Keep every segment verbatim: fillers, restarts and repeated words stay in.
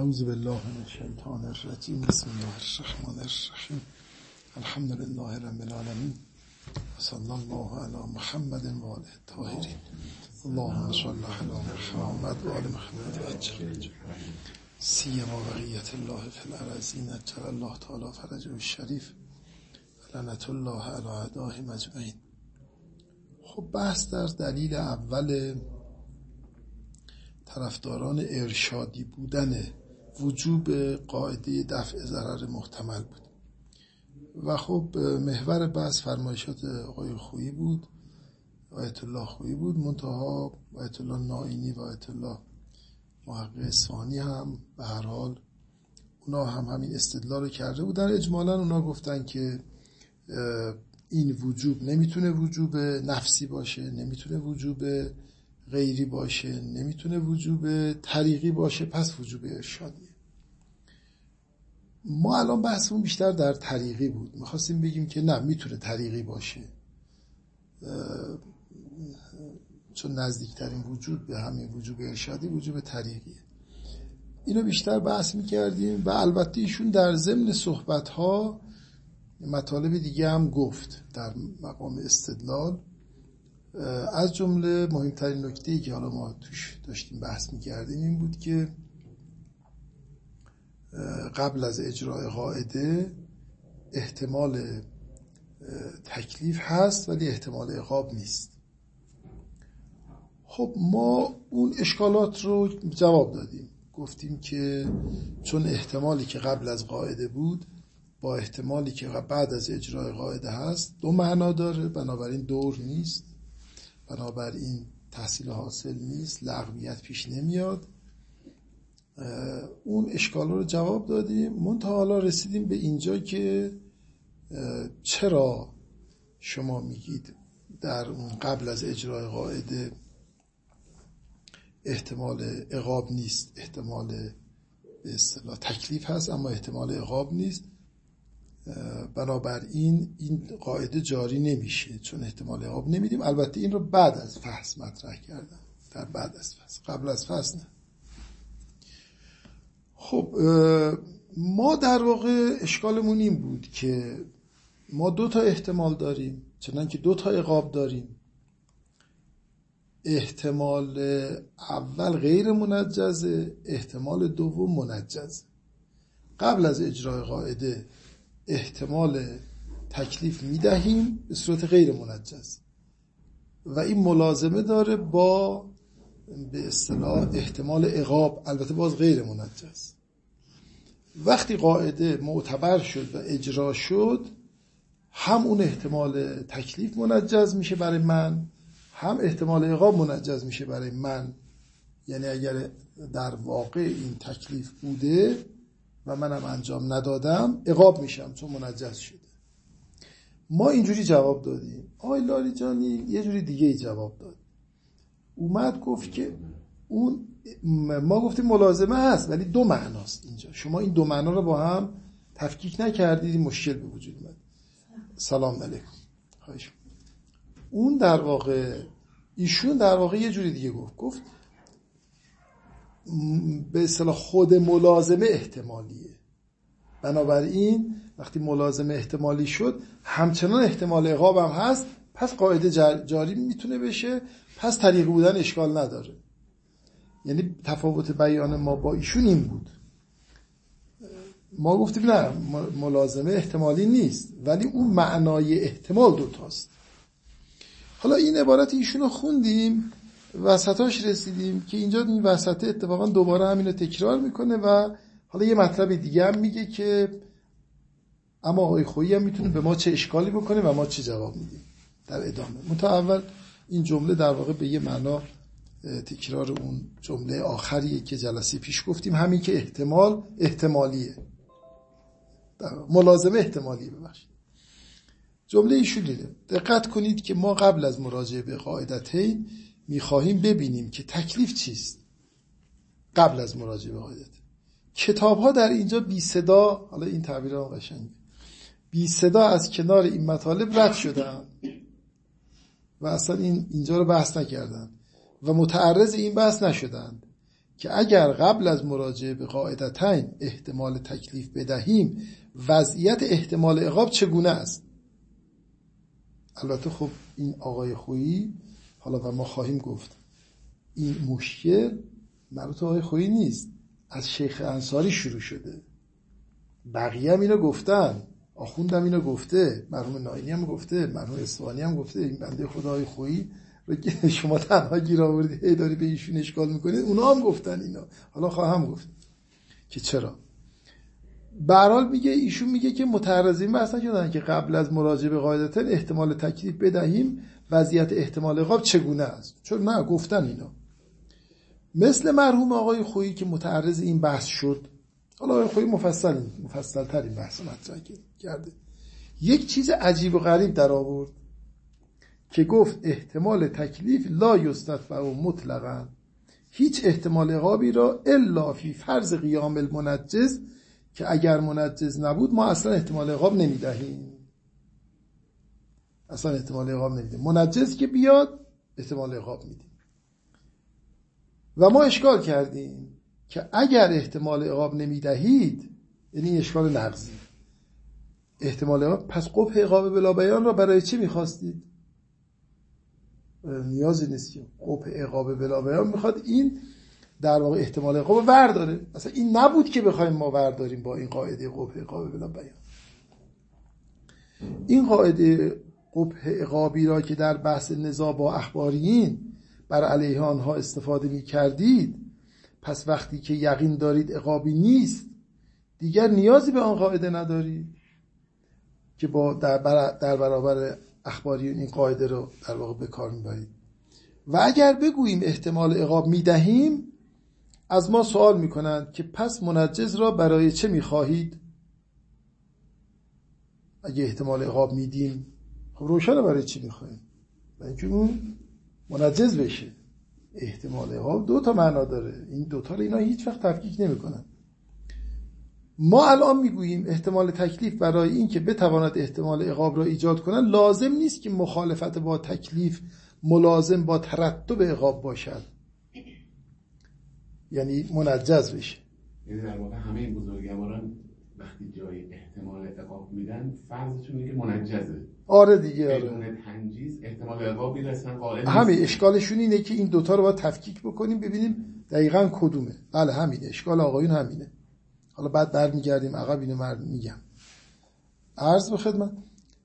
اعوذ بالله من الشیطان الرجیم. بسم الله الرحمن الرحیم. الحمد لله رب العالمین و صلی الله علی محمد و آله الطاهرین. اللهم صل علی محمد و آل محمد و عجل سیما بقیت الله فی الارضین عجل الله تعالی فرجه الشریف لعنت الله علی اعدائهم اجمعین. خب بحث در دلیل اول طرفداران ارشادی بودن وجوب قاعده دفع ضرر محتمل بود و خب محور بحث فرمایشات آقای خویی بود، آیت الله خویی بود. منتها آیت الله نائینی و آیت الله محقق اصفهانی هم به هر حال اونا هم همین استدلال رو کرده بودن. اجمالا اونا گفتن که این وجوب نمیتونه وجوب نفسی باشه، نمیتونه وجوب غیری باشه، نمیتونه وجوب طریقی باشه، پس وجوب ارشادیه. ما الان بحثمون بیشتر در طریقی بود. میخواستیم بگیم که نه، میتونه طریقی باشه چون نزدیکترین وجود به همین وجوب ارشادی وجوب طریقیه. اینو بیشتر بحث میکردیم و البته ایشون در ضمن صحبتها مطالب دیگه هم گفت در مقام استدلال. از جمله مهمترین نکته‌ای که حالا ما توش داشتیم بحث می‌کردیم این بود که قبل از اجرای قاعده احتمال تکلیف هست ولی احتمال عقاب نیست. خب ما اون اشکالات رو جواب دادیم، گفتیم که چون احتمالی که قبل از قاعده بود با احتمالی که بعد از اجرای قاعده هست دو معنا داره، بنابراین دور نیست، بنابراین تحصیل حاصل نیست، لغویت پیش نمیاد. اون اشکال رو جواب دادیم. منتها حالا رسیدیم به اینجا که چرا شما میگید در اون قبل از اجرای قاعده احتمال عقاب نیست، احتمال به اصطلاح تکلیف هست اما احتمال عقاب نیست، بنابراین این قاعده جاری نمیشه چون احتمال عقاب نمیدیم. البته این رو بعد از فحص مطرح کردم، در بعد از فحص، قبل از فحص نه. خب ما در واقع اشکالمون این بود که ما دو تا احتمال داریم، چنانکه دو تا عقاب داریم. احتمال اول غیر منجزه، احتمال دوم منجزه. قبل از اجرای قاعده احتمال تکلیف میدهیم به صورت غیر منجز و این ملازمه داره با به اصطلاح احتمال عقاب، البته باز غیر منجز. وقتی قاعده معتبر شد و اجرا شد هم اون احتمال تکلیف منجز میشه برای من، هم احتمال عقاب منجز میشه برای من. یعنی اگر در واقع این تکلیف بوده و منم انجام ندادم عقاب میشم چون منجز شده. ما اینجوری جواب دادیم. آقای لاریجانی یه جوری دیگه ای جواب داد. اومد گفت که اون ما گفتیم ملازمه هست ولی دو معناست اینجا، شما این دو معنا رو با هم تفکیک نکردید، مشکل به وجود اومد. سلام علیکم. خواهش. اون در واقع ایشون در واقع یه جوری دیگه گفت گفت به اصطلاح خود ملازمه احتمالیه، بنابراین وقتی ملازمه احتمالی شد همچنان احتمال عقاب هم هست، پس قاعده جاری میتونه بشه، پس طریق بودن اشکال نداره. یعنی تفاوت بیان ما با ایشون این بود. ما گفتیم نه، ملازمه احتمالی نیست ولی اون معنای احتمال دوتاست. حالا این عبارت ایشون رو خوندیم، وسطاش رسیدیم که اینجا این وسطه اتفاقا دوباره همین رو تکرار میکنه و حالا یه مطلب دیگه هم میگه که اما آقای خویی هم میتونه به ما چه اشکالی بکنه و ما چه جواب میدیم در ادامه. منتها اول این جمله در واقع به یه معنا تکرار اون جمله آخریه که جلسه پیش گفتیم، همین که احتمال احتمالیه، ملازمه احتمالیه. ببخشید جمله ایشون اینه، دقت کنید که ما قبل از مراجعه به قاعدتین میخواهیم ببینیم که تکلیف چیست. قبل از مراجعه به قاعدتین کتاب ها در اینجا بی صدا، حالا این تعبیر هم قشنگه، بی صدا از کنار این مطالب رد شدن و اصلا این اینجا رو بحث نکردن و متعرض این بحث نشدند که اگر قبل از مراجعه به قاعدتین احتمال تکلیف بدهیم وضعیت احتمال عقاب چگونه است. البته خب این آقای خویی، حالا و ما خواهیم گفت این مشکل مربوط آقای خویی نیست، از شیخ انصاری شروع شده، بقیه هم اینو گفتن، آخوندم اینو گفته، مرحوم ناینی هم گفته، مرحوم اصفهانی هم گفته. این بنده خدای خویی رو که شما تنها گیر آوردید هی داری به ایشون اشکال میکنید، اونا هم گفتن اینا. حالا خواهم گفت که چرا. به هر حال میگه، ایشون میگه که متعرضین بحث نکردن که قبل از مراجعه به قاعدتین احتمال تکلیف بدهیم وضعیت احتمال عقاب چگونه است، چون نه گفتن اینا. مثل مرحوم آقای خویی که متعرض این بحث شد، حالا آقای خویی مفصل مفصل تر این بحث مطرح کرده، یک چیز عجیب و غریب در آورد که گفت احتمال تکلیف لا یستدفع مطلقاً، هیچ احتمال عقابی را الا فی فرض قیام المنجز، که اگر منجز نبود ما اصلا احتمال عقاب نمیدهیم، اصلا احتمال عقاب نمیدیم، منجز که بیاد احتمال عقاب میدیم. و ما اشکال کردیم که اگر احتمال عقاب نمیدهید، یعنی اشکال نقضی، احتمال عقاب، پس قبح عقاب بلا بیان را برای چی میخواستید؟ نیازی نیست که قبح عقاب بلا بیان میخواد این در واقع احتمال عقاب ورداره، اصلا این نبود که بخوایم ما ورداریم با این قاعده قبح عقاب بلا بیان. این قاعده قبح عقابی را که در بحث نزاع با اخباریین بر علیه آنها استفاده می کردید، پس وقتی که یقین دارید عقابی نیست دیگر نیازی به آن قاعده ندارید که با در, بر در برابر اخباریون این قاعده رو در واقع به کار میبرید. و اگر بگوییم احتمال عقاب میدهیم، از ما سوال میکنند که پس منجز را برای چه میخواهید؟ اگه احتمال عقاب میدیم، خب روشنه برای چی میخواهیم؟ برای اینکه اون منجز بشه. احتمال عقاب دو تا معنا داره، این دو تا رو اینا هیچ وقت تفکیک نمیکنن. ما الان میگوییم احتمال تکلیف برای این که بتواند احتمال عقاب را ایجاد کنن لازم نیست که مخالفت با تکلیف ملازم با ترتب عقاب باشد، یعنی منجز بشه. یعنی در واقع همه این بزرگواران وقتی جای احتمال عقاب میدن فرضشون اینه که منجزه. آره دیگه، آره. بدون تنجیز احتمال عقاب میرسن قائل. همین اشکالشون اینه که این دوتا رو باید تفکیک بکنیم ببینیم دقیقاً کدومه. بله همین اشکال آقایون همینه. حالا بعد برمیگردیم عقب اینو مرد میگم. عرض به خدمت،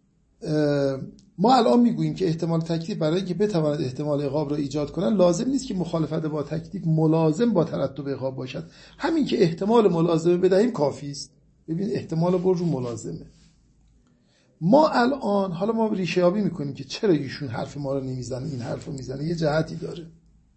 ما الان میگوییم که احتمال تکلیف برای اینکه بتواند احتمال عقاب را ایجاد کنن لازم نیست که مخالفت با تکلیف ملازم با ترتب عقاب باشد. همین که احتمال ملازمه بدهیم کافی است. ببین احتمال برجو ملازمه. ما الان حالا ما ریشه یابی میکنیم که چرا ایشون حرف ما رو نمیزنه، این حرف رو میزنه، یه جهتی داره.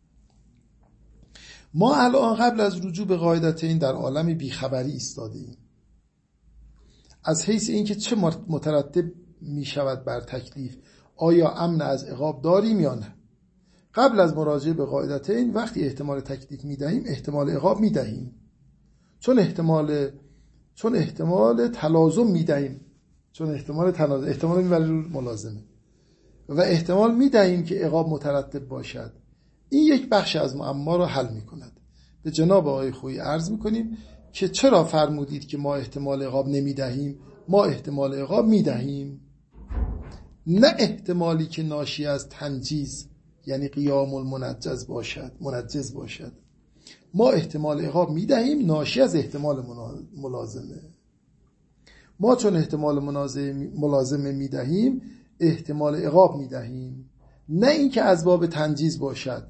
ما الان قبل از رجوع به قاعدتین در عالم بیخبری ایستاده ایم از حیث اینکه چه مترتب می شود بر تکلیف، آیا امن از عقاب داریم یا نه. قبل از مراجعه به قاعدتین وقتی احتمال تکلیف می دهیم احتمال عقاب می دهیم، چون احتمال چون احتمال تلازم می دهیم، چون احتمال تلازم احتمال می بره رو ملازمه و احتمال می دهیم که عقاب مترتب باشد. این یک بخش از معما را حل می کند. به جناب آقای خویی عرض می کنیم که چرا فرمودید که ما احتمال عقاب نمی دهیم؟ ما احتمال عقاب می دهیم، نه احتمالی که ناشی از تنجیز یعنی قیام المنجز باشد منجز باشد. ما احتمال عقاب می دهیم ناشی از احتمال ملازمه. ما چون احتمال ملازمه می دهیم احتمال عقاب می دهیم، نه اینکه از باب تنجیز باشد.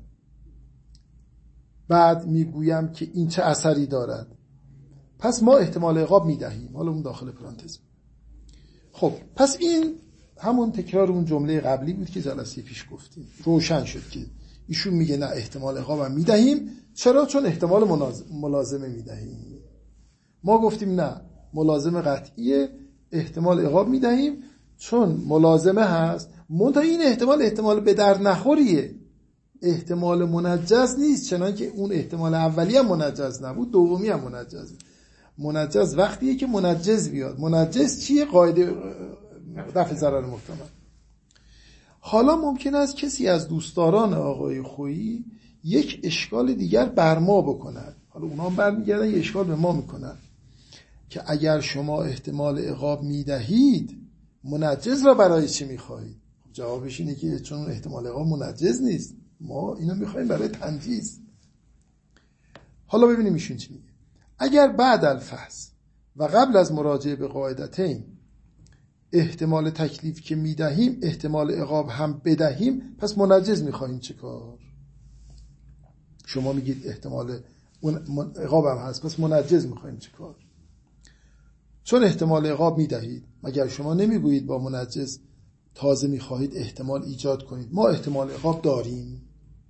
بعد میگویم که این چه اثری دارد، پس ما احتمال عقاب میدهیم. حالا اون داخل پرانتز. خب پس این همون تکرار اون جمله قبلی بود که جلسه پیش گفتیم. روشن شد که ایشون میگه نه احتمال عقاب هم میدهیم. چرا؟ چون احتمال ملازمه میدهیم. ما گفتیم نه، ملازمه قطعیه، احتمال عقاب میدهیم چون ملازمه هست. منتها این احتمال احتمال به در نخوریه، احتمال منجز نیست، چنان که اون احتمال اولی هم منجز نبود، دومی هم منجز. منجز وقتیه که منجز بیاد. منجز چیه؟ قاعده دفع ضرر محتمل. حالا ممکن است کسی از دوستداران آقای خویی یک اشکال دیگر بر ما بکنن. حالا اونا هم برمیگردن یه اشکال به ما میکنن که اگر شما احتمال عقاب میدهید منجز را برای چی میخواهید؟ جوابش اینه که چون احتمال عقاب منجز نیست، ما اینو میخوایم برای تنجیز. حالا ببینیم ایشون چی میگه. اگر بعد الفحص و قبل از مراجعه به قاعدتین احتمال تکلیف که میدهیم احتمال عقاب هم بدهیم، پس منجز میخواهیم چه کار؟ شما میگید احتمال عقاب هم هست، پس منجز میخواهیم چه کار؟ چون احتمال عقاب میدهید، مگر شما نمیگویید با منجز تازه میخواهید احتمال ایجاد کنید؟ ما احتمال عقاب داریم.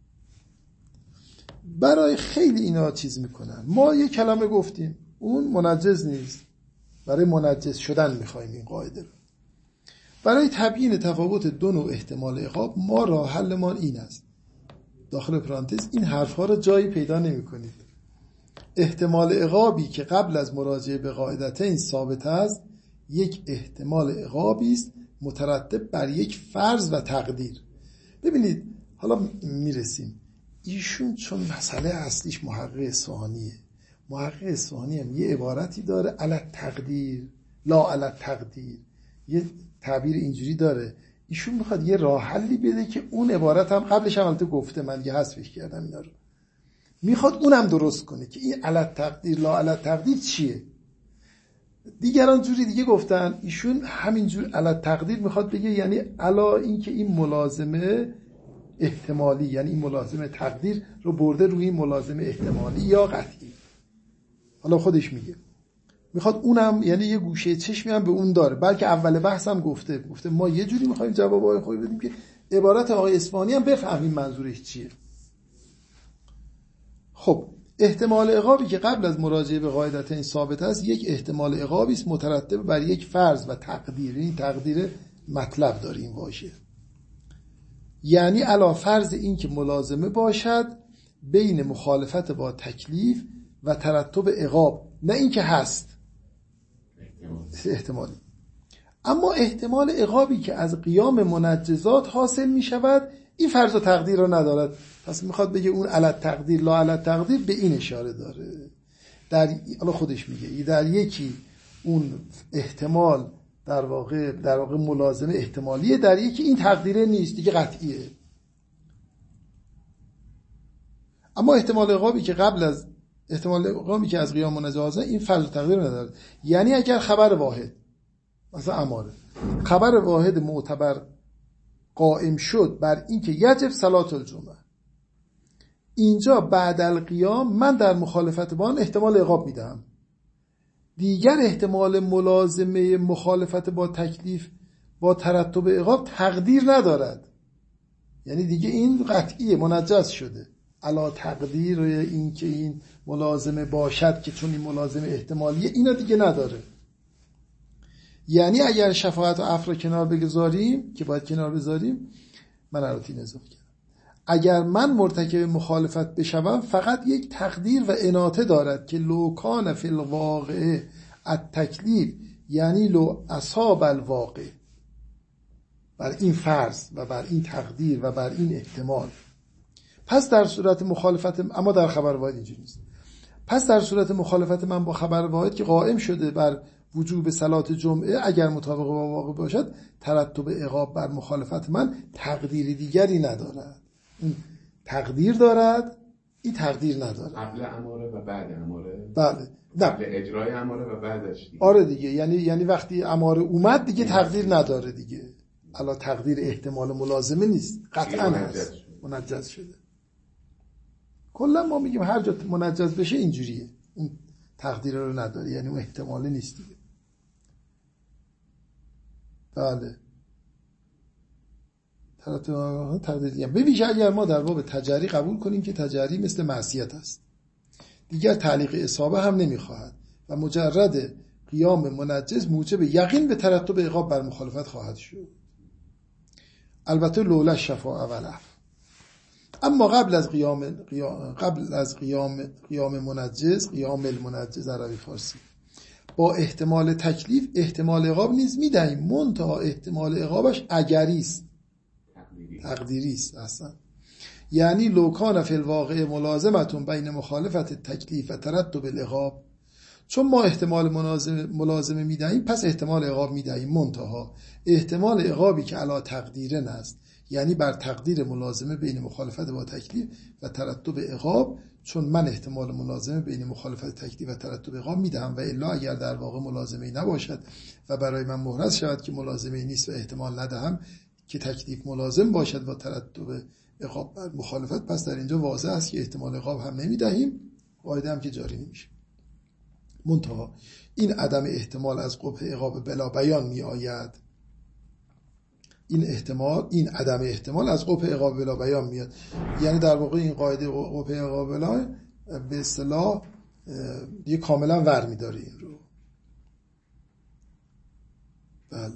برای خیلی اینا چیز میکنن. ما یه کلمه گفتیم اون منجز نیست، برای منجز شدن میخوایم این قاعده رو. برای تبیین تفاوت دو نوع احتمال عقاب ما راه حلمان این است. داخل پرانتز این حرفها رو جایی پیدا نمی کنید. احتمال عقابی که قبل از مراجعه به قاعدتین ثابت است یک احتمال عقابی است مترتب بر یک فرض و تقدیر. ببینید حالا میرسیم. ایشون چون مسئله اصلیش محقق اصفهانیه، محقق اصفهانی هم یه عبارتی داره علی تقدیر لا علی تقدیر، یه تعبیر اینجوری داره. ایشون میخواد یه راه حلی بده که اون عبارت هم قبلش هم البته گفته، من دیگه حذفش کردم اینا رو، میخواد اونم درست کنه که این علی تقدیر لا علی تقدیر چیه. دیگران جوری دیگه گفتن، ایشون همینجور علی تقدیر میخواد بگه یعنی علا این که این ملازمه احتمالی، یعنی این ملازمه تقدیر رو برده روی این ملازمه احتمالی یا قطعی. حالا خودش میگه میخواد اونم یعنی یه گوشه چشمی هم به اون داره. بلکه اول بحث هم گفته گفته ما یه جوری میخوایم جوابای خوبی بدیم که عبارت آقای اصفهانی هم بفهمیم منظورش چیه. خب احتمال عقابی که قبل از مراجعه به قاعدتین ثابت است یک احتمال عقابی است مترتب بر یک فرض و تقدیر. این تقدیر مطلب داره این واژه، یعنی علی فرض این که ملازمه باشد بین مخالفت با تکلیف و ترتب عقاب، نه این که هست احتمالی. اما احتمال عقابی که از قیام منجزات حاصل می شود این فرض و تقدیر را ندارد. پس میخواد بگه اون علی تقدیر لا علی تقدیر به این اشاره داره. در حالا خودش میگه در یکی اون احتمال در واقع در واقع ملازمه احتمالیه، در یکی این تقدیره نیست دیگه قطعیه. اما احتمال عقابی که قبل از احتمال عقابی که از قیام منجزات این فرض و تقدیر نداره. یعنی اگر خبر واحد مثلا اماره خبر واحد معتبر قائم شد بر این که یجب صلات الجمعه، اینجا بعد القیام من در مخالفت با آن احتمال عقاب میدم. دیگر احتمال ملازمه مخالفت با تکلیف با ترتب عقاب تقدیر ندارد. یعنی دیگه این قطعیه، منجز شده. علا تقدیر این که این ملازمه باشد که چون این ملازمه احتمالیه اینا دیگه نداره. یعنی اگر شفاعت و عفو کنار بگذاریم که باید کنار بذاریم، من البته اضافه کردم، اگر من مرتکب مخالفت بشوم فقط یک تقدیر و اناته دارد که لو کان فی الواقع التکلیف یعنی لو اصاب الواقع، بر این فرض و بر این تقدیر و بر این احتمال. پس در صورت مخالفت، اما در خبر واحد اینجوری نیست. پس در صورت مخالفت من با خبر واحد که قائم شده بر وجوب صلات جمعه اگر مطابق با واقع باشد ترتب عقاب بر مخالفت من تقدیر دیگری ندارد. این تقدیر دارد، این تقدیر ندارد. قبل اماره و بعد اماره. بله. قبل اجرای اماره و بعدش دیگه. آره دیگه، یعنی یعنی وقتی اماره اومد دیگه تقدیر نداره دیگه. الا تقدیر احتمال ملازمه نیست، قطعا هست. منجز شده. کلا ما میگیم هر جا منجز بشه اینجوریه، اون تقدیر رو نداره، یعنی اون احتمال نیست دیگه. بله. تقدیر دیگه. ببینید اگر ما در باب تجری قبول کنیم که تجری مثل معصیت است، دیگر تعلیق اصابه هم نمیخواهد و مجرد قیام منجز موجب یقین به ترتب عقاب بر مخالفت خواهد شد. البته لولا شفاعه و العفو. اما قبل از قیام, قیام قبل از قیام قیام منجز، قیام المنجز عربی فارسی، با احتمال تکلیف احتمال عقاب نیز میدهیم، منتها احتمال عقابش اگری است، تقدیری است اصلا. یعنی لو کان فی الواقع ملازمتون بین مخالفت تکلیف و ترتب العقاب، چون ما احتمال ملازمه میدهیم پس احتمال عقاب میدهیم، منتها احتمال عقابی که علی تقدیرن است، یعنی بر تقدیر ملازمه بین مخالفت با تکلیف و ترتب عقاب، چون من احتمال ملازمه بین مخالفت تکلیف و ترتب عقاب میدهم و الا اگر در واقع ملازمه نباشد و برای من محرز شود که ملازمه نیست و احتمال ندهم که تکلیف ملازم باشد و ترتب عقاب بر مخالفت، پس در اینجا واضح است که احتمال عقاب هم نمیدهیم، قاعده هم که جاری نمیشه. منتها این عدم احتمال از قبح عقاب بلا بیان می آید. این احتمال این عدم احتمال از قبح عقاب بلا بیان میاد، یعنی در واقع این قاعده قبح عقاب بلا به اصطلاح دیگه کاملا ور می‌داره این رو. بله.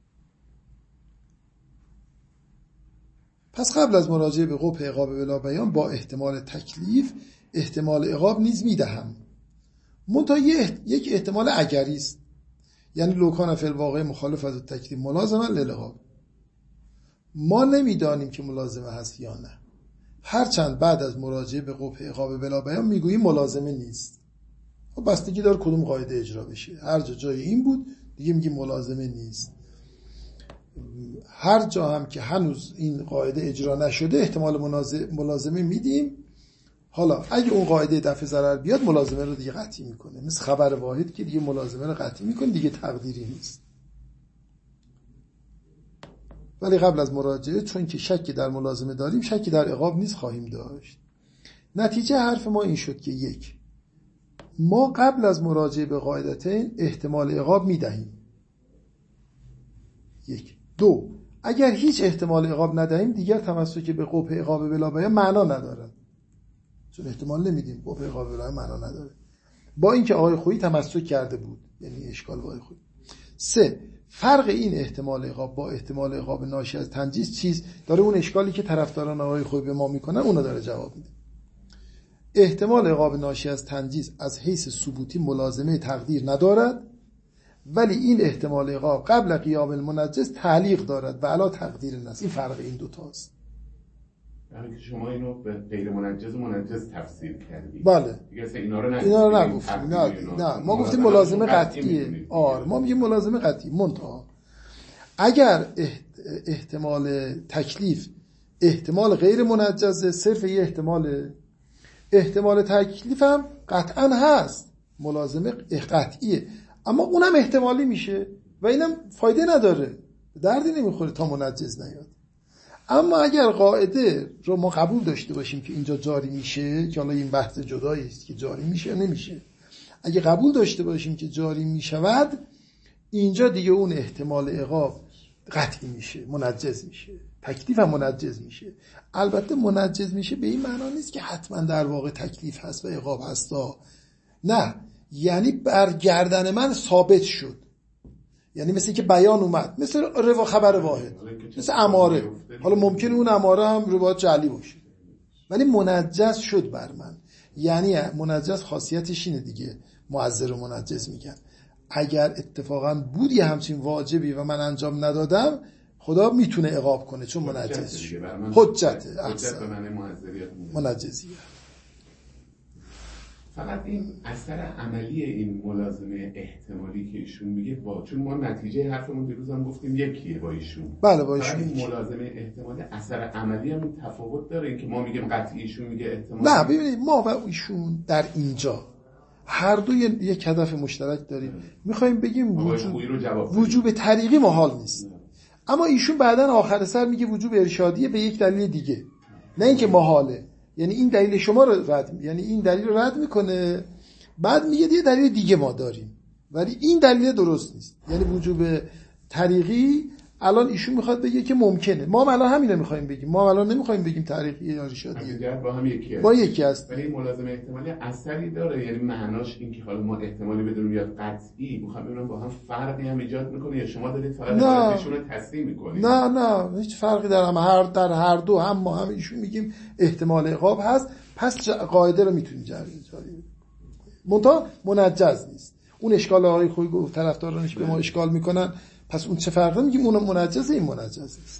پس قبل از مراجعه به قبح عقاب بلا بیان با احتمال تکلیف احتمال عقاب نیز میدهم، منتها یک احتمال اگری است، یعنی لو کان فی الواقع مخالفت تکلیف ملازمه للعقاب. ما نمیدانیم که ملازمه هست یا نه، هرچند بعد از مراجعه به قبح عقاب بلا بیان میگوییم ملازمه نیست. خب بستگی داره کدوم قاعده اجرا بشه. هر جا جای این بود دیگه میگیم ملازمه نیست. هر جا هم که هنوز این قاعده اجرا نشده احتمال ملازمه میدیم. حالا اگه اون قاعده دفع ضرر بیاد ملازمه رو دیگه قطعی میکنه، مثل خبر واحد که دیگه ملازمه رو قطعی میکنه، دیگه تقدیری نیست. ولی قبل از مراجعه چون که شکی در ملازمه داریم شکی در عقاب نیز خواهیم داشت. نتیجه حرف ما این شد که یک، ما قبل از مراجعه به قاعدتین احتمال عقاب میدهیم. یک. دو، اگر هیچ احتمال عقاب ندهیم دیگر تمسک به قبح عقاب بلا بیان معنا ندارد، چون احتمال نمیدیم. قبح عقاب بلا بیان معنا نداره، با اینکه آقای خویی تمسک کرده بود، یعنی اشکال آقای خویی. سه، فرق این احتمال عقاب با احتمال عقاب ناشی از تنجیز چیز داره؟ اون اشکالی که طرفداران آقای خویی به ما میکنن اونو داره جواب میده. احتمال عقاب ناشی از تنجیز از حیث ثبوتی ملازمه تقدیر ندارد، ولی این احتمال عقاب قبل قیام المنجز تعلیق دارد و علا تقدیر النص. این فرق این دوتاست. یعنی که شما اینو به غیر منجز و منجز تفسیر کردید. بله. دیگه اصلا اینا رو اینا رو نگفتیم. نه نه ما گفتیم ملازمه قطعیه. آره ما میگیم ملازمه قطعی. منتها اگر احتمال تکلیف احتمال غیر منجزه، صرف یه احتمال احتمال تکلیف هم قطعا هست، ملازمه قطعیه، اما اونم احتمالی میشه و اینم فایده نداره، دردی نمیخوره تا منجز نیاد. اما اگر قاعده رو ما قبول داشته باشیم که اینجا جاری میشه، که حالا این بحث جدایی است که جاری میشه نمیشه، اگه قبول داشته باشیم که جاری میشود، اینجا دیگه اون احتمال عقاب قطعی میشه، منجز میشه، تکلیف هم منجز میشه. البته منجز میشه به این معنا نیست که حتما در واقع تکلیف هست و عقاب هستا، نه، یعنی برگردن من ثابت شد، یعنی مثل که بیان اومد، مثل روا خبر واحد، مثل اماره. حالا ممکنه اون اماره هم روایت جعلی باشه ولی منجز شد بر من. یعنی منجز خاصیتش اینه دیگه، معذر و منجز میگن، اگر اتفاقا بود یه همچین واجبی و من انجام ندادم خدا میتونه عقاب کنه چون منجز شد. حجته حجت به معنی معذریت منجزیه. فقط این اثر عملی این ملازمه احتمالی که ایشون میگه با، چون ما نتیجه حرفمون دیروز هم گفتیم یکیه با ایشون. بله با ایشون. این ملازمه احتمالی اثر عملی هم تفاوت داره، این که ما میگیم قطعی ایشون میگه احتمالی. نه ببینید ما و ایشون در اینجا هر دو یک هدف مشترک داریم، میخوایم بگیم وجوب وجوب طریقی محال نیست، اما ایشون بعدن آخر سر میگه وجوب ارشادیه به یک دلیل دیگه، نه اینکه محاله. یعنی این دلیل شما رو رد، یعنی این دلیل رو رد میکنه، بعد میگه یه دلیل دیگه ما داریم ولی این دلیل درست نیست. یعنی وجوب طریقی الان ایشون میخواد بگه که ممکنه، ما هم الان همین رو میخوایم بگیم، ما الان نمیخوایم بگیم طریقی یا ارشادیه، با هم یکی هست. با یکی هست. ولی ملازمه احتمالی اثری داره، یعنی معناش این که حالا ما احتمالی بدونیم یا قطعی، میخوام ببینم با هم فرقی هم ایجاد میکنه یا شما دارید فقط حالتشون رو تصحیح میکنید؟ نه نه هیچ فرقی در هم هر در هر دو هم ما هم ایشون میگیم احتمال عقاب هست، پس قاعده رو میتونیم جاری جاری منتها منجز نیست. اون اشکال آقای خویی گفت طرفدارانش به ما اشکال میکنن، پس اون چه فرقی؟ میگیم اون منجزه این منجز نیست.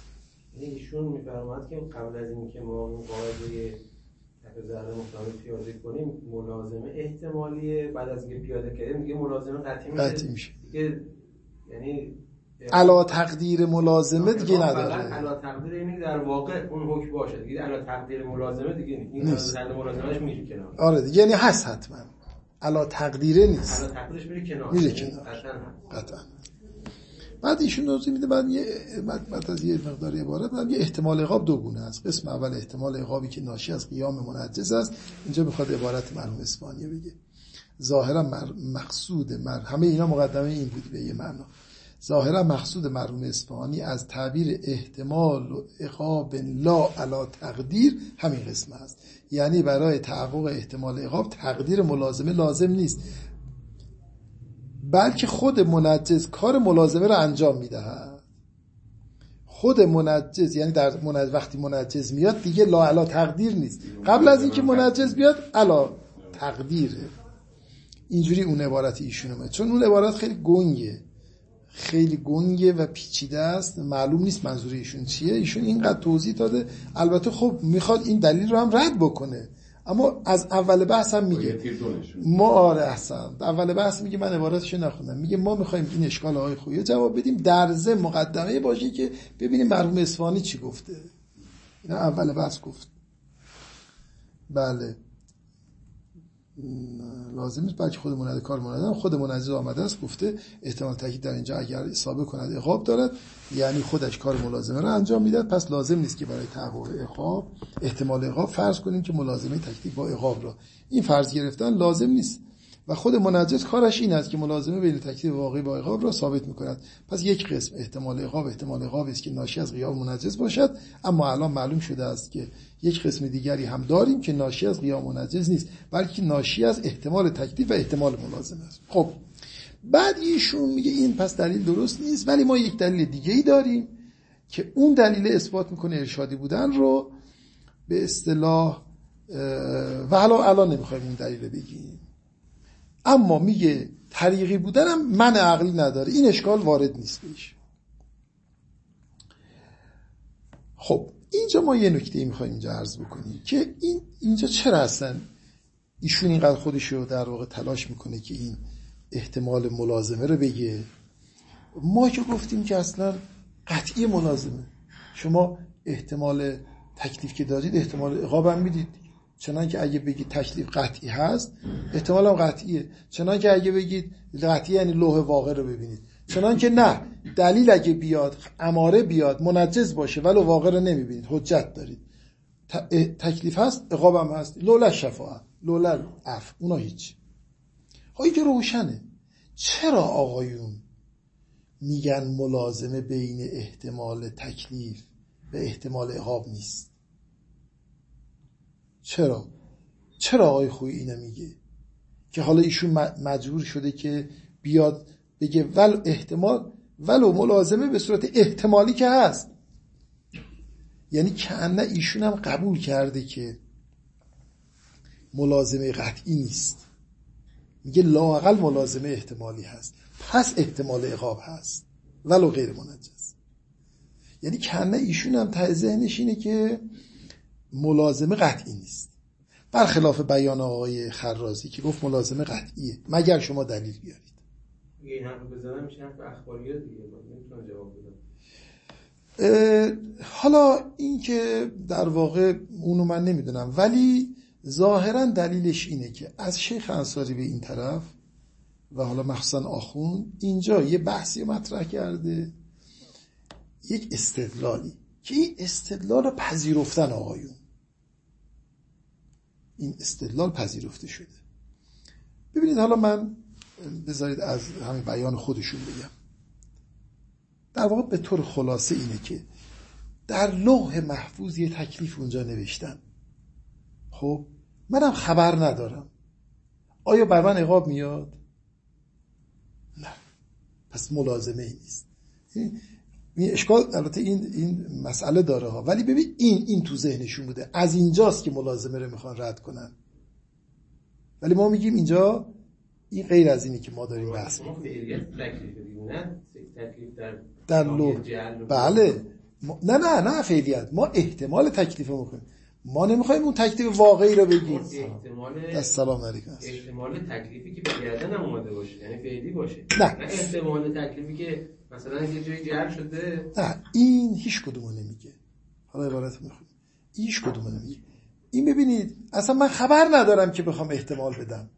ایشون میفرماد که قبل از اینکه ما اون قاعده تک ذره محتمل پیاده کنیم ملازمه احتمالیه، بعد از اینکه پیاده کردیم دیگه ملازمه قطعی میشه, قطعی میشه. دیگه یعنی علا تقدیر ملازمه دیگه نداره. علا تقدیر اینی در واقع اون حکم باشه دیگه، علا تقدیر ملازمه دیگه این نیست. علا ملازمهش میره کنار. آره دیگه، یعنی هست حتما، علا تقدیره نیست، علا تقدیرش میره کنار، میره کنار قطعا. قطعا. بعد ایشون توضیح میده بعد یه بعد از یه مقدار عبارت بعد یه احتمال عقاب دو گونه است. قسم اول احتمال عقابی که ناشی از قیام منجز است. اینجا میخواد عبارت مرحوم اصفهانی بگه. ظاهرا مقصود مر همه اینا مقدمه این بود به یه معنا. ظاهرا مقصود مرحوم اصفهانی از تعبیر احتمال و عقاب لا علی تقدیر همین قسم است. یعنی برای تحقق احتمال عقاب تقدیر ملازمه لازم نیست، بلکه خود منجز کار ملازمه رو انجام میدهد. خود منجز یعنی در منجز وقتی منجز میاد دیگه لا علی تقدیر نیست، قبل از اینکه منجز بیاد علی تقدیره. اینجوری اون عبارت ایشونه میاد، چون اون عبارت خیلی گنگه خیلی گنگه و پیچیده است، معلوم نیست منظور ایشون چیه. ایشون اینقدر توضیح داده، البته خب میخواد این دلیل رو هم رد بکنه، اما از اول بحث هم میگه ما آره احسن اول بحث میگه من عبارتشو نخوندم، میگه ما میخوایم این اشکال آقای خویی جواب بدیم، در ضمن مقدمه باشه که ببینیم مرحوم اصفهانی چی گفته. اینا اول بحث گفت. بله لازم نیست، بلکه خود منجز کار منجز خود منجز آمده است گفته احتمال تاکید در اینجا اگر اصابه کند عقاب دارد، یعنی خودش کار ملازمه رو انجام میدهد، پس لازم نیست که برای تحقق عقاب احتمال عقاب فرض کنیم که ملازمه تکلیف با عقاب را. این فرض گرفتن لازم نیست و خود منجز کارش این است که ملازمه بین تکلیف واقعی با عقاب را ثابت میکند. پس یک قسم احتمال عقاب احتمال عقابی است که ناشی از قیام منجز باشد، اما الان معلوم شده است که یک قسم دیگری هم داریم که ناشی از قیام منجز نیست، بلکه ناشی از احتمال تکلیف و احتمال ملازمه است. خب بعد ایشون میگه این پس دلیل درست نیست، ولی ما یک دلیل دیگه ای داریم که اون دلیل اثبات میکنه ارشادی بودن رو به اصطلاح، و حالا الان نمیخوایم این دلیل بگیم، اما میگه طریقی بودن هم من عقلی نداره، این اشکال وارد نیست بهش. خب اینجا ما یه نکته میخوایم اینجا عرض بکنیم که این اینجا چرا اصلا ایشون اینقدر خودشو در واقع تلاش میکنه که این احتمال ملازمه رو بگه. ما که گفتیم که اصلا قطعی ملازمه، شما احتمال تکلیف که دارید احتمال عقاب هم میدید، چنانکه اگه بگید تکلیف قطعی هست احتمال هم قطعیه، چنانکه اگه بگید قطعی یعنی لوح واقع رو ببینید، چنانکه نه دلیل اگه بیاد اماره بیاد منجز باشه ولو واقع رو نمیبینید حجت دارید. تکلیف هست عقاب هم هست، لولا شفاعه لولا عفو، اونا هیچ. هایی که روشنه. چرا آقایون میگن ملازمه بین احتمال تکلیف و احتمال عقاب نیست؟ چرا؟ چرا آقای خویی اینو میگه که حالا ایشون مجبور شده که بیاد بگه ول احتمال ولو ملازمه به صورت احتمالی که هست، یعنی کأنه ایشون هم قبول کرده که ملازمه قطعی نیست، میگه لااقل ملازمه احتمالی هست، پس احتمال عقاب هست ولو غیر منجز. یعنی کأنه ایشون هم ته ذهنش اینه که ملازمه قطعی نیست، برخلاف بیان آقای خرازی که گفت ملازمه قطعیه مگر شما دلیل بیارید. این حرف بزنم میشه حرف اخباریه دیگه، من نمیتونم جواب بدم. حالا این که در واقع اونو من نمیدونم، ولی ظاهرا دلیلش اینه که از شیخ انصاری به این طرف و حالا مخصوصا آخوند اینجا یه بحثی مطرح کرده، یک استدلالی که این استدلال رو پذیرفتن آقایون، این استدلال پذیرفته شده. ببینید حالا من بذارید از همین بیان خودشون بگم. در واقع به طور خلاصه اینه که در لوح محفوظ یه تکلیف اونجا نوشتن، خب منم خبر ندارم آیا بر من عقاب میاد؟ نه، پس ملازمه ای نیست. این اشکال البته این این مسئله داره ها، ولی ببین این این تو ذهنشون بوده، از اینجاست که ملازمه رو میخوان رد کنن، ولی ما میگیم اینجا این غیر از اینه که ما داریم بحث میکنیم. تکلیف نه تکلیف در در لوح، بله ما... نه نه نه فعلیت، ما احتمال تکلیف رو میخوایم، ما نمیخوایم اون تکلیف واقعی رو بگیم. احتمال السلام علیکم. احتمال تکلیفی که به گردن اومده باشه، یعنی فعلی باشه، نه, نه احتمال تکلیفی که مثلا یه جایی جعل شده. نه این هیچ کدومو نمیگه. حالا عبارت میخوام، هیچ کدومو نمیگه. این ببینید اصلا من خبر ندارم که بخوام احتمال بدم،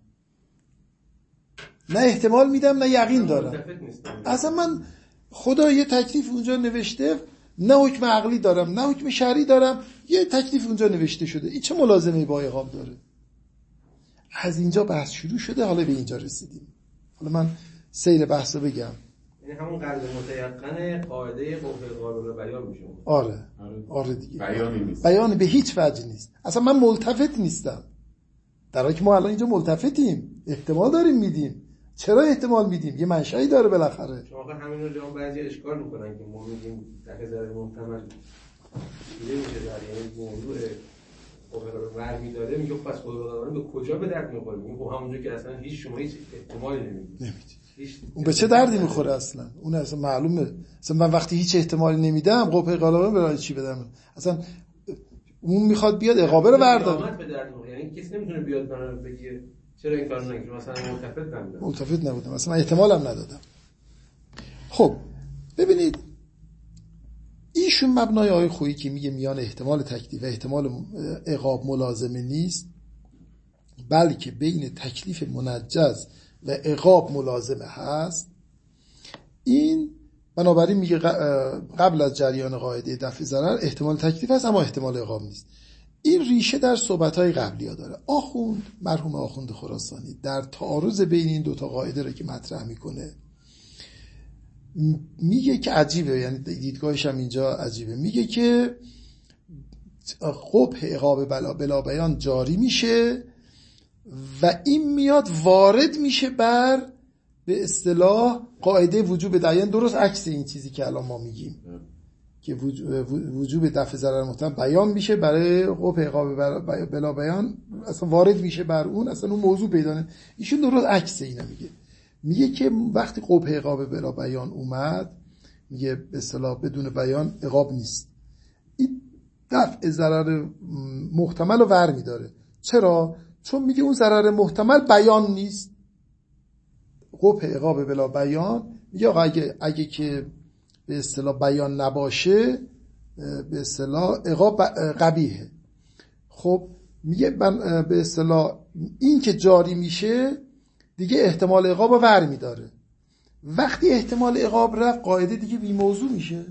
نه احتمال میدم نه یقین دارم. اصلا من خدا یه تکلیف اونجا نوشته، نه حکم عقلی دارم نه حکم شرعی دارم، یه تکلیف اونجا نوشته شده، این چه ملازمه با عقاب داره؟ از اینجا بحث شروع شده، حالا به اینجا رسیدیم. حالا من سیر بحثو بگم. یعنی همون قلب متیقن قاعده قوه قابل بیان میشه. آره آره دیگه، بیانی نیست، بیان به هیچ وجه نیست. اصلا من ملتفت نیستم، در حالی که ما الان اینجا ملتفتیم، احتمال داریم میدیم. چرا احتمال میدیم؟ یه منشأی داره بالاخره. شما آخه همین رو جا بعضی اشکال میکنن که ما میگیم در ضرر محتمل دیده میشه، در یعنی موضوع قوه رو برمی داره، میگه پس قوه به کجا به درد میخوره؟ میگه خب همونجا که اصلا هیچ شما هیچ احتمالی نمیدید. نمیدید. اون به چه دردی میخوره اصلا؟ اون اصلا معلومه. اصلا من وقتی هیچ احتمالی نمیدم، قوه غالبا برای چی بدم؟ اصلا اون میخواد بیاد عقابه رو برداره. به درد میخوره، یعنی کسی نمیتونه بیاد برای بگه چرا این کارو نکردی، مثلا ملتفت نبودم. ملتفت نبودم، اصلا احتمالم ندادم. خب ببینید ایشون مبنای آیه خویی که میگه میان احتمال تکلیف و احتمال عقاب ملازمه نیست، بلکه بین تکلیف منجز و عقاب ملازمه هست، این بنابراین میگه قبل از جریان قاعده دفع ضرر احتمال تکلیف هست اما احتمال عقاب نیست. این ریشه در صحبت‌های قبلی‌ها داره. آخوند مرحوم آخوند خراسانی در تعارض بین این دوتا قاعده رو که مطرح میکنه میگه که عجیبه، یعنی دیدگاهش هم اینجا عجیبه، میگه که قبح عقاب بلا, بلا بیان جاری میشه و این میاد وارد میشه بر به اصطلاح قاعده وجوب دعیان، درست عکس این چیزی که الان ما میگیم که وجوب دفع ضرر محتمل بیان میشه، برای قبح عقاب بلا بیان اصلا وارد میشه بر اون، اصلا اون موضوع پیدا نه. ایشون درست عکس اینا میگه، میگه که وقتی قبح عقاب بلا بیان اومد، میگه به اصطلاح بدون بیان عقاب نیست، این دفع ضرر محتمل رو ور میداره. چرا؟ چون میگه اون ضرر محتمل بیان نیست. قبح عقاب بلا بیان میگه آقا اگه, اگه که به اصطلاح بیان نباشه به اصطلاح عقاب قبیحه. خب میگه به اصطلاح این که جاری میشه دیگه احتمال عقاب رو ور میداره. وقتی احتمال عقاب رفت قاعده دیگه بی موضوع میشه،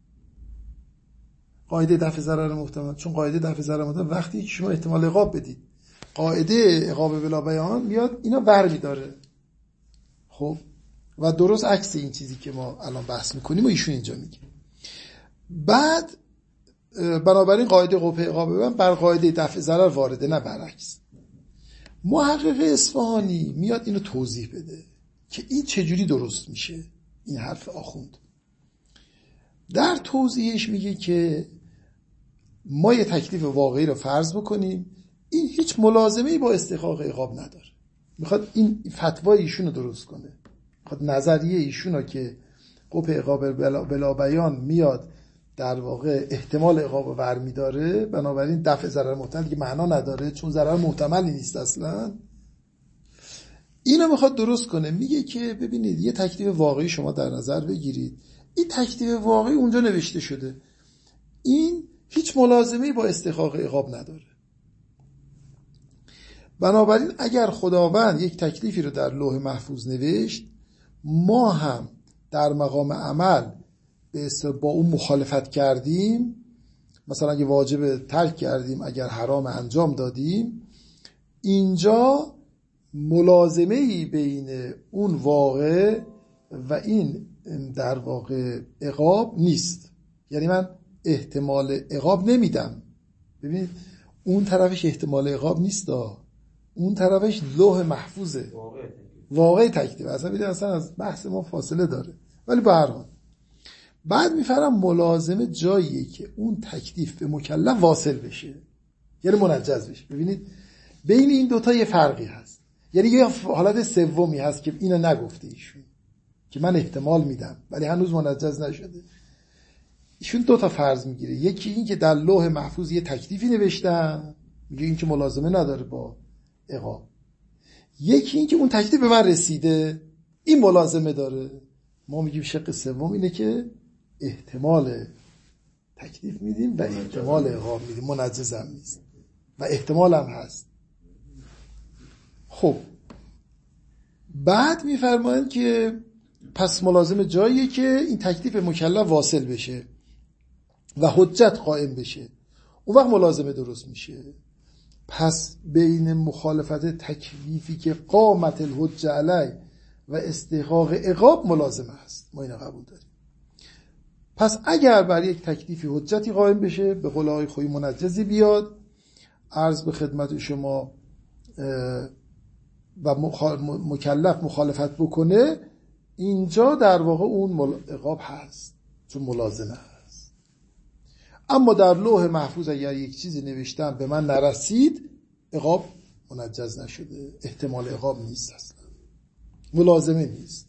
قاعده دفع ضرر محتمل. چون قاعده دفع ضرر محتمل وقتی شما احتمال عقاب بدید، قاعده عقاب بلا بیان میاد اینا ور میداره. خب و درست عکس این چیزی که ما الان بحث میکنیم و ایشون اینجا میگه. بعد بنابراین قاعده قبح عقاب بر قاعده دفع ضرر وارده، نه برعکس. محقق اصفهانی میاد اینو توضیح بده که این چجوری درست میشه این حرف آخوند. در توضیحش میگه که ما یه تکلیف واقعی رو فرض بکنیم، این هیچ ملازمه‌ای با استحقاق عقاب نداره. میخواد این فتوای ایشون رو درست کنه، میخواد نظریه ایشون رو که قبح عقاب بلا, بلا بیان میاد در واقع احتمال عقاب رو ور میداره، بنابراین دفع ضرر محتمل دیگه معنا نداره چون ضرر محتملی نیست اصلا. اینو میخواد درست کنه. میگه که ببینید یه تکلیف واقعی شما در نظر بگیرید، این تکلیف واقعی اونجا نوشته شده، این هیچ ملازمه‌ای با استحقاق عقاب نداره. بنابراین اگر خداوند یک تکلیفی رو در لوح محفوظ نوشت، ما هم در مقام عمل با اون مخالفت کردیم، مثلا اگه واجب ترک کردیم، اگر حرام انجام دادیم، اینجا ملازمه‌ای بین اون واقع و این در واقع عقاب نیست. یعنی من احتمال عقاب نمیدم. ببینید اون طرفش احتمال عقاب نیست، اون طرفش لوح محفوظه، واقع تکلیف. اصلا ببینید اصلا از بحث ما فاصله داره. ولی به هر حال بعد میفرم ملازمه جاییه که اون تکلیف به مکلف واصل بشه، یعنی منجز بشه. ببینید بین این دوتا یه فرقی هست، یعنی یه حالت سومی هست که اینو نگفته ایشون که من احتمال میدم ولی هنوز منجز نشده. ایشون دو تا فرض میگیره. یکی این که در لوح محفوظ یه تکلیفی نوشتن، میگه این که ملازمه نداره با عقاب. یکی این که اون تکلیف به من رسیده، این ملازمه داره. ما میگیم شق سوم اینه که احتمال تکلیف میدیم و احتمال عقاب میدیم، منجز هم نیست و احتمال هم هست. خب بعد میفرمایند که پس ملازم جاییه که این تکلیف مکلف واصل بشه و حجت قائم بشه، اون وقت ملازمه درست میشه. پس بین مخالفت تکلیفی که قامت الحجه علی و استحقاق عقاب ملازمه هست، ما اینو قبول داریم. پس اگر بر یک تکلیفی حجتی قائم بشه، به قول آقای خویی منجزی بیاد، عرض به خدمت شما و مکلف مخالفت بکنه، اینجا در واقع اون عقاب هست چون ملازمه هست. اما در لوح محفوظ اگر یک چیزی نوشتم به من نرسید، عقاب منجز نشده، احتمال عقاب نیست، اصلا ملازمه نیست.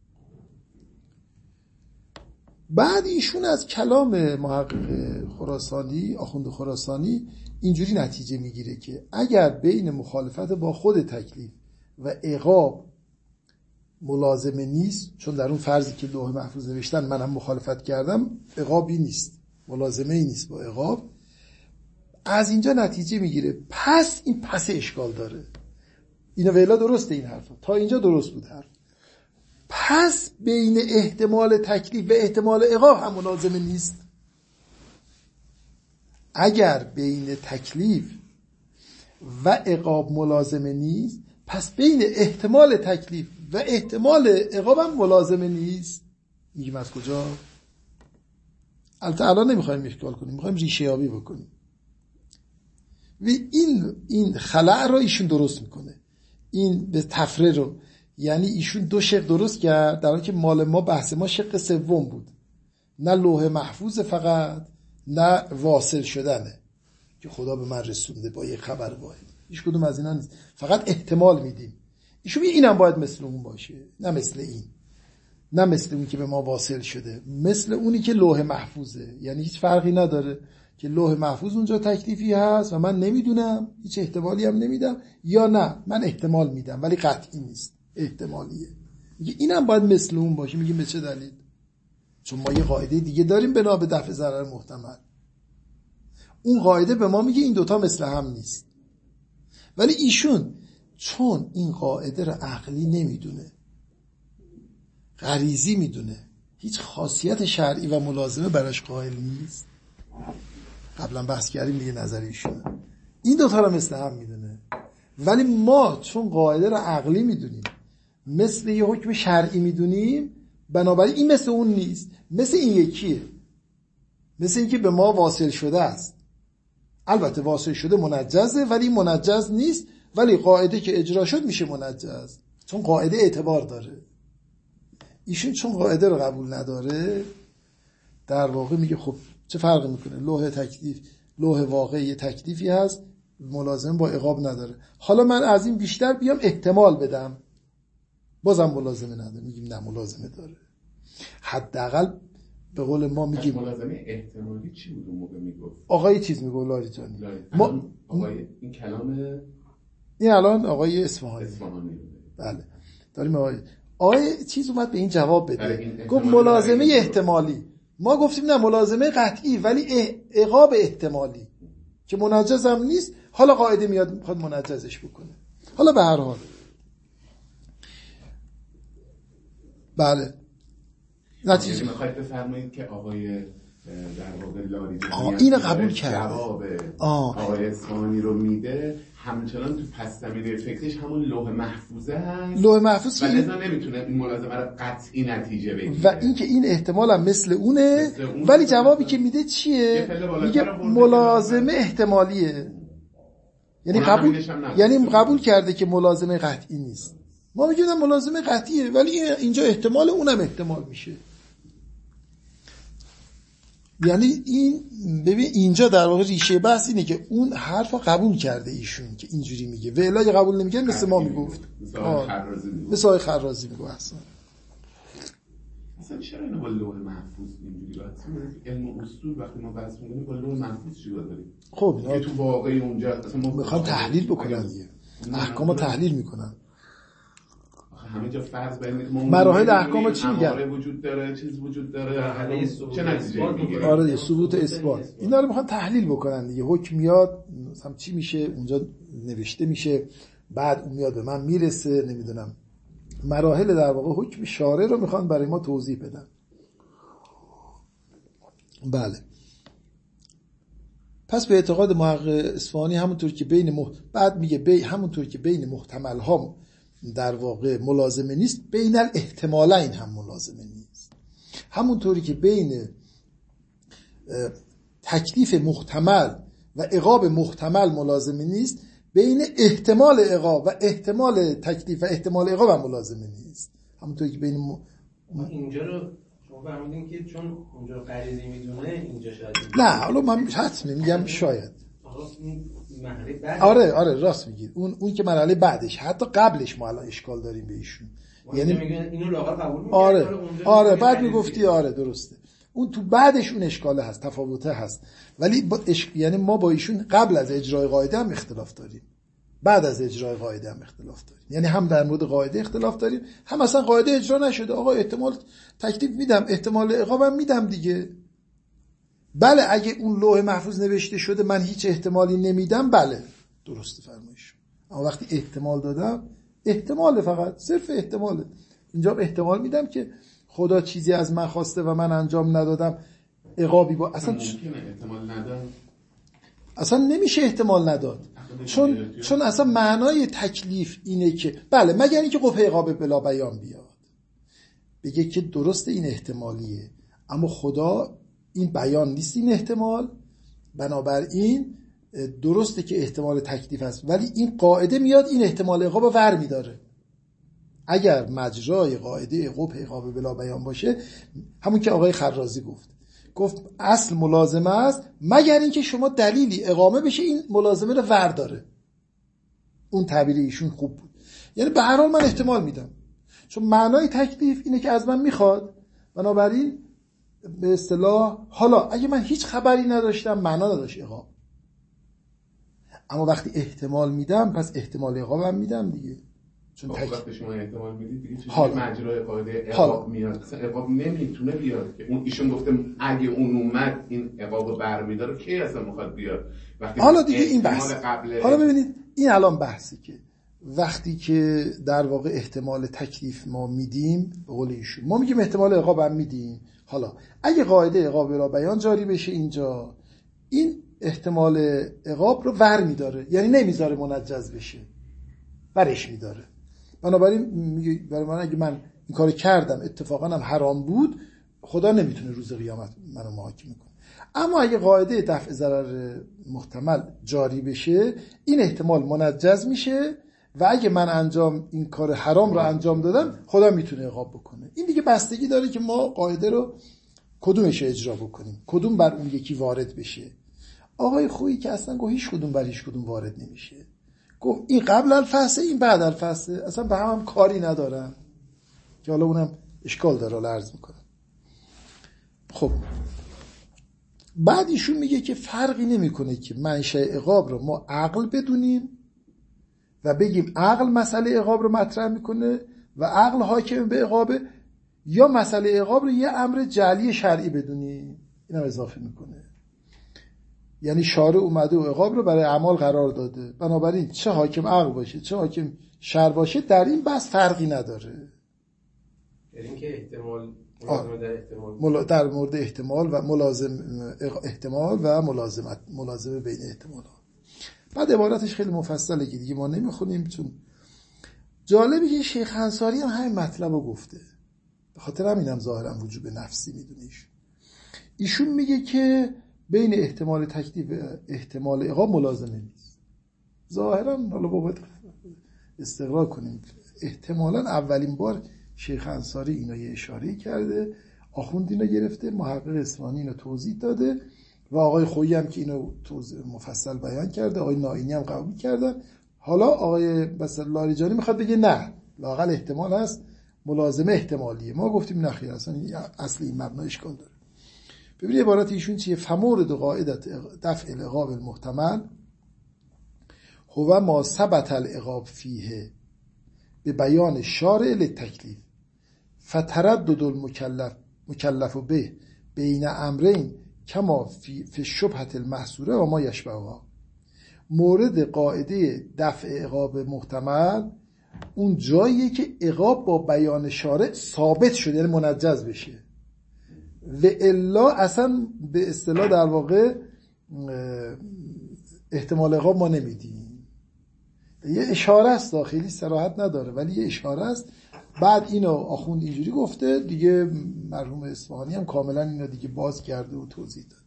بعد ایشون از کلام محقق خراسانی، آخوند خراسانی، اینجوری نتیجه میگیره که اگر بین مخالفت با خود تکلیف و عقاب ملازمه نیست، چون در اون فرضی که لوح محفوظ نوشتن منم مخالفت کردم، عقابی نیست، ملازمه ای نیست با عقاب، از اینجا نتیجه میگیره پس این پس اشکال داره. اینا ویلا درسته، این حرفا تا اینجا درست بود حرف. پس بین احتمال تکلیف و احتمال عقاب هم ملازمه نیست. اگر بین تکلیف و عقاب ملازمه نیست، پس بین احتمال تکلیف و احتمال عقاب هم ملازمه نیست. میگیم از کجا؟ البته الان نمیخوایم اشکال کنیم، میخوایم ریشه یابی بکنیم. و این این خلأ رو ایشون درست میکنه، این به تفره رو، یعنی ایشون دو شق درست کرد، در حالی که مال ما بحث ما شق سوم بود، نه لوح محفوظ فقط، نه واصل شدنه که خدا به من رسونده با یک خبر واحد. هیچ کدوم از اینا نیست، فقط احتمال میدیم. ایشون میگه اینم باید مثل اون باشه، نه مثل این، نه مثل اون که به ما واصل شده، مثل اونی که لوح محفوظه. یعنی هیچ فرقی نداره که لوح محفوظ اونجا تکلیفی هست و من نمیدونم، هیچ احتمالی هم نمیدم، یا نه من احتمال میدم ولی قطعی نیست، احتمالیه. میگه اینم باید مثل اون باشه. میگه به چه دلیل؟ چون ما یه قاعده دیگه داریم بنا به دفع ضرر محتمل. اون قاعده به ما میگه این دوتا مثل هم نیست. ولی ایشون چون این قاعده رو عقلی نمیدونه، غریزی میدونه، هیچ خاصیت شرعی و ملازمه براش قائل نیست، قبلا بحث کردیم دیگه نظریشونه، این دوتا رو مثل هم میدونه. ولی ما چون قاعده رو عقلی میدونیم، مثل یه حکم شرعی میدونیم، بنابراین این مثل اون نیست، مثل این یکیه، مثل این که به ما واصل شده است. البته واصل شده منجزه ولی منجز نیست، ولی قاعده که اجرا شد میشه منجز، چون قاعده اعتبار داره. ایشون چون قاعده رو قبول نداره، در واقع میگه خب چه فرقی میکنه، لوح تکلیف، لوح واقعی تکلیفی هست، ملازمه با عقاب نداره، حالا من از این بیشتر بیام احتمال بدم، بازم ملازمه نداره. میگیم نه، ملازمه داره. حداقل به قول ما میگیم ملازمه احتمالی چی بود اون موقع میگفت؟ آقای چیز میگه لاری جانی، ما آقای این کلام این الان آقای اصفهانی اصفهانی بله داریم. آقای آقای چیز اومد به این جواب بده، گفت ملازمه احتمالی. ما گفتیم نه، ملازمه قطعی ولی عقاب احتمالی که منجز هم نیست. حالا قاعده میاد میخواد منجزش بکنه. حالا به هر حال بله نتیجه میخواید بفرمایید که آقای در واقع لاریجانی اینو قبول کرد، جواب آقای اصفهانی رو میده، همچنان تو پس زمینه فکریش همون لوح محفوظه هست، لوح محفوظ و لذا نمیتونه این ملازمه رو قطعی نتیجه بگیره و این که این احتمال هم مثل اونه، مثل اون ولی جوابی که میده چیه؟ میگه ملازمه احتمالیه. یعنی قبول یعنی قبول کرده که ملازمه قطعی نیست. ما میگیم ملازمه قطعیه ولی اینجا احتمال اونم احتمال میشه. یعنی این ببین اینجا در واقع ریشه بحث اینه که اون حرفا قبول کرده ایشون که اینجوری میگه، و الا قبول نمیکنه مثل ما میگفت، مثل آقای خرازی میگفت اصلا. اصلا چرا اینو با لوح محفوظ اینجوری باید علم اصول وقتی ما بحث می‌کنیم با لوح محفوظ چیکار داریم؟ خب که تو واقعی اونجا اصلا ما میخوام تحلیل بکنن دیگه، احکامو تحلیل میکنن. همه جا فرض بین مراحل احکامو چی میگن؟ وجود داره، چیز وجود داره، چه نتیجه میگیره؟ آره ثبوت اثبات. اینا رو میخوان تحلیل بکنن دیگه. حکم میاد مثلا چی میشه اونجا نوشته میشه، بعد اون میاد به من میرسه، نمیدونم مراحل در واقع حکم شارع رو میخوان برای ما توضیح بدن. بله. پس به اعتقاد محقق اصفهانی همونطور که بین مح... بعد میگه بی... همونطور که بین محتمل ها در واقع ملازمه نیست، بین الاحتمالین هم ملازمه نیست. همونطوری که بین تکلیف محتمل و عقاب محتمل ملازمه نیست، بین احتمال عقاب و احتمال تکلیف و احتمال عقاب هم ملازمه نیست. همونطوری که بین م... اینجا رو شما فهمیدین که چون اونجا غریزی میدونه اینجا شاید نه حالا من حتمی میگم شاید مرحله بعد. آره آره راست میگید. اون اون که مرحله بعدش، حتی قبلش ما الان اشکال داریم به ایشون. یعنی اینو لاغر قبول می‌کنه. آره آره بعد میگفتی آره درسته. اون تو بعدش اون اشکاله هست، تفاوته هست. ولی با اش... یعنی ما با ایشون قبل از اجرای قاعده هم اختلاف داریم، بعد از اجرای قاعده هم اختلاف داریم. یعنی هم در مورد قاعده اختلاف داریم، هم اصلا قاعده اجرا نشده. آقا احتمال تکلیف میدم، احتمال عقابم میدم دیگه. بله اگه اون لوح محفوظ نوشته شده من هیچ احتمالی نمیدم، بله درسته فرمایش. اما وقتی احتمال دادم، احتمال فقط صرف احتماله. اینجا احتمال میدم که خدا چیزی از من خواسته و من انجام ندادم، عقابی با اصلا ممکنه احتمال ندادم، اصلا نمیشه احتمال نداد. چون چون اصلا معنای تکلیف اینه که بله مگر اینکه قوه عقاب بلا بیان بیاد بگه که درست این احتمالیه، اما خدا این بیان نیست این احتمال، بنابراین درسته که احتمال تکلیف هست، ولی این قاعده میاد این احتمال عقاب رو ور میداره. اگر مجرای قاعده قوه عقاب بلا بیان باشه، همون که آقای خرازی گفت گفت اصل ملازمه است مگر اینکه شما دلیلی اقامه بشه این ملازمه رو ور داره. اون تعبیر ایشون خوب بود. یعنی به هر حال من احتمال میدم، چون معنای تکلیف اینه که از من میخواد، بنابراین به اصطلاح حالا اگه من هیچ خبری نداشتم معنا نداشت عقاب، اما وقتی احتمال میدم پس احتمال عقابم میدم دیگه. چون تک... وقتی شما احتمال میدید دیگه چه حالا. مجرای قاعده عقاب میاد، اصلا عقاب نمیتونه بیاد که اون ایشون گفته اگه اون اومد این عقابو برمیداره، کی اصلا میخواد بیاد؟ وقتی حالا دیگه این بحث قبل حالا ببینید این الان بحثی که وقتی که در واقع احتمال تکلیف ما میدیم به قول ایشون، ما میگیم احتمال عقاب هم میدیم. حالا اگه قاعده عقاب را بیان جاری بشه اینجا، این احتمال عقاب رو ور میداره، یعنی نمیذاره منجز بشه، ورش میداره. بنابراین میگه برای من اگه من این کارو کردم اتفاقا هم حرام بود، خدا نمیتونه روز قیامت منو محاکمه کنه. اما اگه قاعده دفع ضرر محتمل جاری بشه، این احتمال منجز میشه و اگه من انجام این کار حرام رو انجام دادم، خدا میتونه عقاب بکنه. این دیگه بستگی داره که ما قاعده رو کدومش اجرا بکنیم، کدوم بر اون یکی وارد بشه. آقای خویی که اصلا گفت هیچ کدوم بر هیچ کدوم وارد نمیشه، گفت این قبل الفصل این بعد الفصل، اصلا به هم, هم کاری ندارن، که حالا اونم اشکال داره حالا عرض میکنم. خب بعد ایشون میگه که فرقی نمیکنه که منشأ عقاب رو ما عقل بدونیم و بگیم عقل مسئله عقاب رو مطرح میکنه و عقل حاکم به عقابه، یا مسئله عقاب رو یه امر جعلی شرعی بدونیم. اینم اضافه میکنه، یعنی شارع اومده و عقاب رو برای اعمال قرار داده، بنابراین چه حاکم عقل باشه چه حاکم شرع باشه در این بحث فرقی نداره. در این که احتمال در احتمال در مورد احتمال و ملازم احتمال و ملازمت ملازمه بین احتمالات. بعد عبارتش خیلی مفصله که دیگه ما نمیخونیم، چون جالبه که شیخ انصاری هم همین مطلب رو گفته، به خاطر همینم ظاهرا وجوب نفسی میدونیش. ایشون میگه که بین احتمال تکلیف و احتمال عقاب ملازمه نیست. ظاهرا حالا باید استقرار کنیم، احتمالاً اولین بار شیخ انصاری اینا یه اشاره کرده، آخوند اینو گرفته، محقق اصفهانی اینو توضیح داده و آقای خویی هم که اینو توضیح مفصل بیان کرده، آقای نائینی هم قبول کردن. حالا آقای بسط لاریجانی میخواد بگه نه لااقل احتمال هست، ملازمه احتمالیه. ما گفتیم نخیر، اصلا اصل این مبنا اشکال داره. ببینید عبارت ایشون چیه؟ فمورد قاعدت دفع العقاب المحتمل هو ما ثبت العقاب فیه به بیان شارع للتکلیف فتردد المکلف مکلف به بین امرین کما فی فی الشبهة المحصوره و ما یشبهها. مورد قاعده دفع عقاب محتمل اون جاییه که عقاب با بیان شارع ثابت شده، یعنی منجز بشه، و الا اصلا به اصطلاح در واقع احتمال عقاب ما نمیدیم. یه اشاره است، خیلی صراحت نداره ولی یه اشاره است. بعد اینو آخوند اینجوری گفته دیگه، مرحوم اصفهانی هم کاملا اینو دیگه باز کرده و توضیح داده.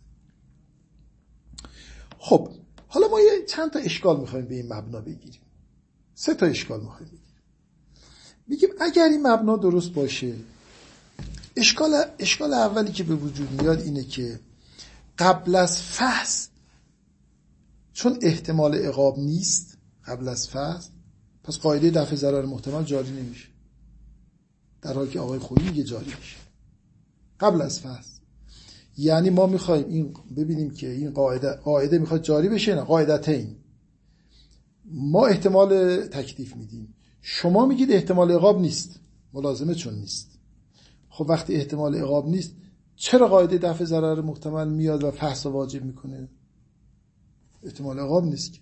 خب حالا ما یه چند تا اشکال میخوایم به این مبنا بگیریم. سه تا اشکال میخوایم بگیریم. میگیم اگر این مبنا درست باشه، اشکال اشکال اولی که به وجود میاد اینه که قبل از فحص، چون احتمال عقاب نیست قبل از فحص، پس قاعده دفع ضرر محتمل جاری نمیشه، در حالی که آقای خویی میگه جاری میشه قبل از فحص. یعنی ما میخوایم این ببینیم که این قاعده قاعده میخواد جاری بشه، نه قاعدتین. ما احتمال تکلیف میدیم، شما میگید احتمال عقاب نیست، ملازمه چون نیست. خب وقتی احتمال عقاب نیست، چرا قاعده دفع ضرر محتمل میاد و فحص واجب میکنه؟ احتمال عقاب نیست که.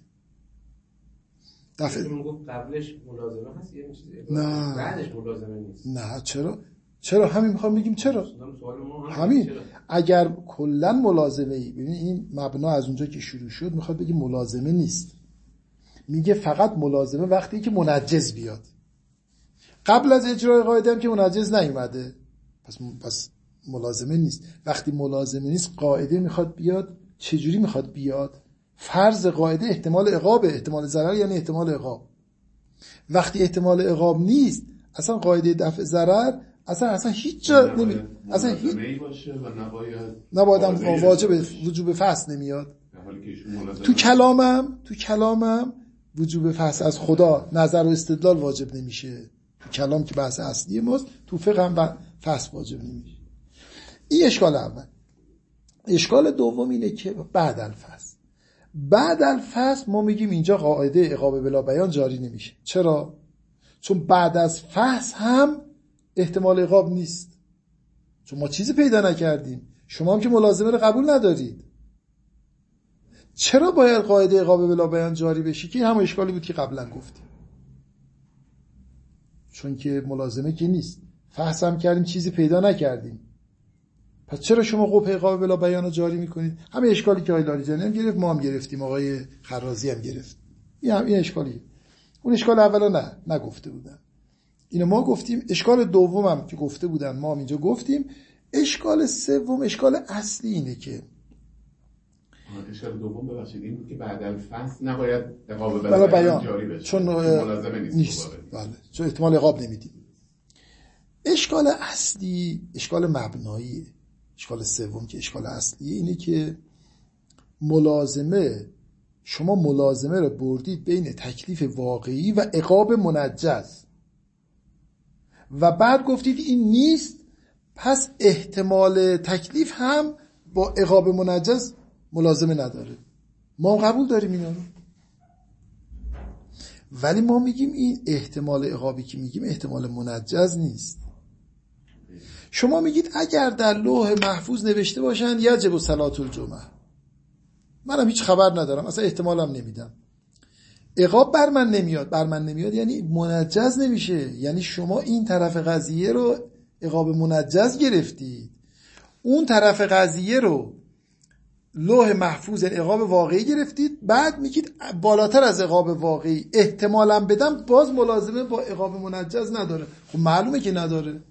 دفع میگفت قبلش ملازمه هست، یه چیزی نه بعدش ملازمه نیست. نه چرا؟ چرا همین میخوام بگیم چرا؟ همین اگر کلا ملازمه ای، ببین این مبنا از اونجا که شروع شد میخواد بگه ملازمه نیست، میگه فقط ملازمه وقتی که منجز بیاد. قبل از اجرای قاعده هم که منجز نیومده، پس پس ملازمه نیست. وقتی ملازمه نیست قاعده میخواد بیاد، چجوری میخواد بیاد؟ فرض قاعده احتمال عقاب، احتمال ضرر یعنی احتمال عقاب. وقتی احتمال عقاب نیست، اصلا قاعده دفع ضرر اصلا اصلا هیچ جا نمی اصلا هیچ باشه و نباید نباید واجب وجوب فحص نمیاد. تو کلامم تو کلامم وجوب فحص از خدا نظر و استدلال واجب نمیشه. تو کلام که بحث اصلی ماست، تو فقه هم فحص واجب نمیشه. این اشکال اول. اشکال دوم اینه که بعد الفحص بعد الفحص ما میگیم اینجا قاعده عقاب بلا بیان جاری نمیشه. چرا؟ چون بعد از فحص هم احتمال عقاب نیست، چون ما چیزی پیدا نکردیم، شما هم که ملازمه رو قبول ندارید. چرا باید قاعده عقاب بلا بیان جاری بشه؟ که همون اشکالی بود که قبلا گفتیم، چون که ملازمه که نیست، فحص هم کردیم چیزی پیدا نکردیم، پس چرا شما قبح عقاب بلا بیان رو جاری میکنید؟ همه اشکالی که آقای لاریجانی هم گرفت، ما هم گرفتیم، آقای خرازی هم گرفت. این هم این اشکالیه. اون اشکال اولا نه نگفته بودن، اینو ما گفتیم. اشکال دومم که گفته بودن ما هم اینجا گفتیم. اشکال سوم، اشکال اصلی اینه که اشکال دوم ببخشید این بود که بعد الفحص نباید عقاب بلا بیان جاری بشه، چون ملازمه نیست, نیست. بله، چون احتمال عقاب نمیدیم. اشکال اصلی اشکال مبنایی. اشکال سوم که اشکال اصلی اینه که ملازمه، شما ملازمه رو بردید بین تکلیف واقعی و عقاب منجز و بعد گفتید این نیست، پس احتمال تکلیف هم با عقاب منجز ملازمه نداره. ما قبول داریم اینا رو، ولی ما میگیم این احتمال عقابی که میگیم احتمال منجز نیست. شما میگید اگر در لوح محفوظ نوشته باشن یجب صلاة الجمعه، منم هیچ خبر ندارم، اصلا احتمالم نمیدم، عقاب بر من نمیاد. بر من نمیاد یعنی منجز نمیشه، یعنی شما این طرف قضیه رو عقاب منجز گرفتید، اون طرف قضیه رو لوح محفوظ عقاب واقعی گرفتید، بعد میگید بالاتر از عقاب واقعی احتمالم بدم، باز ملازمه با عقاب منجز نداره. خب معلومه که نداره.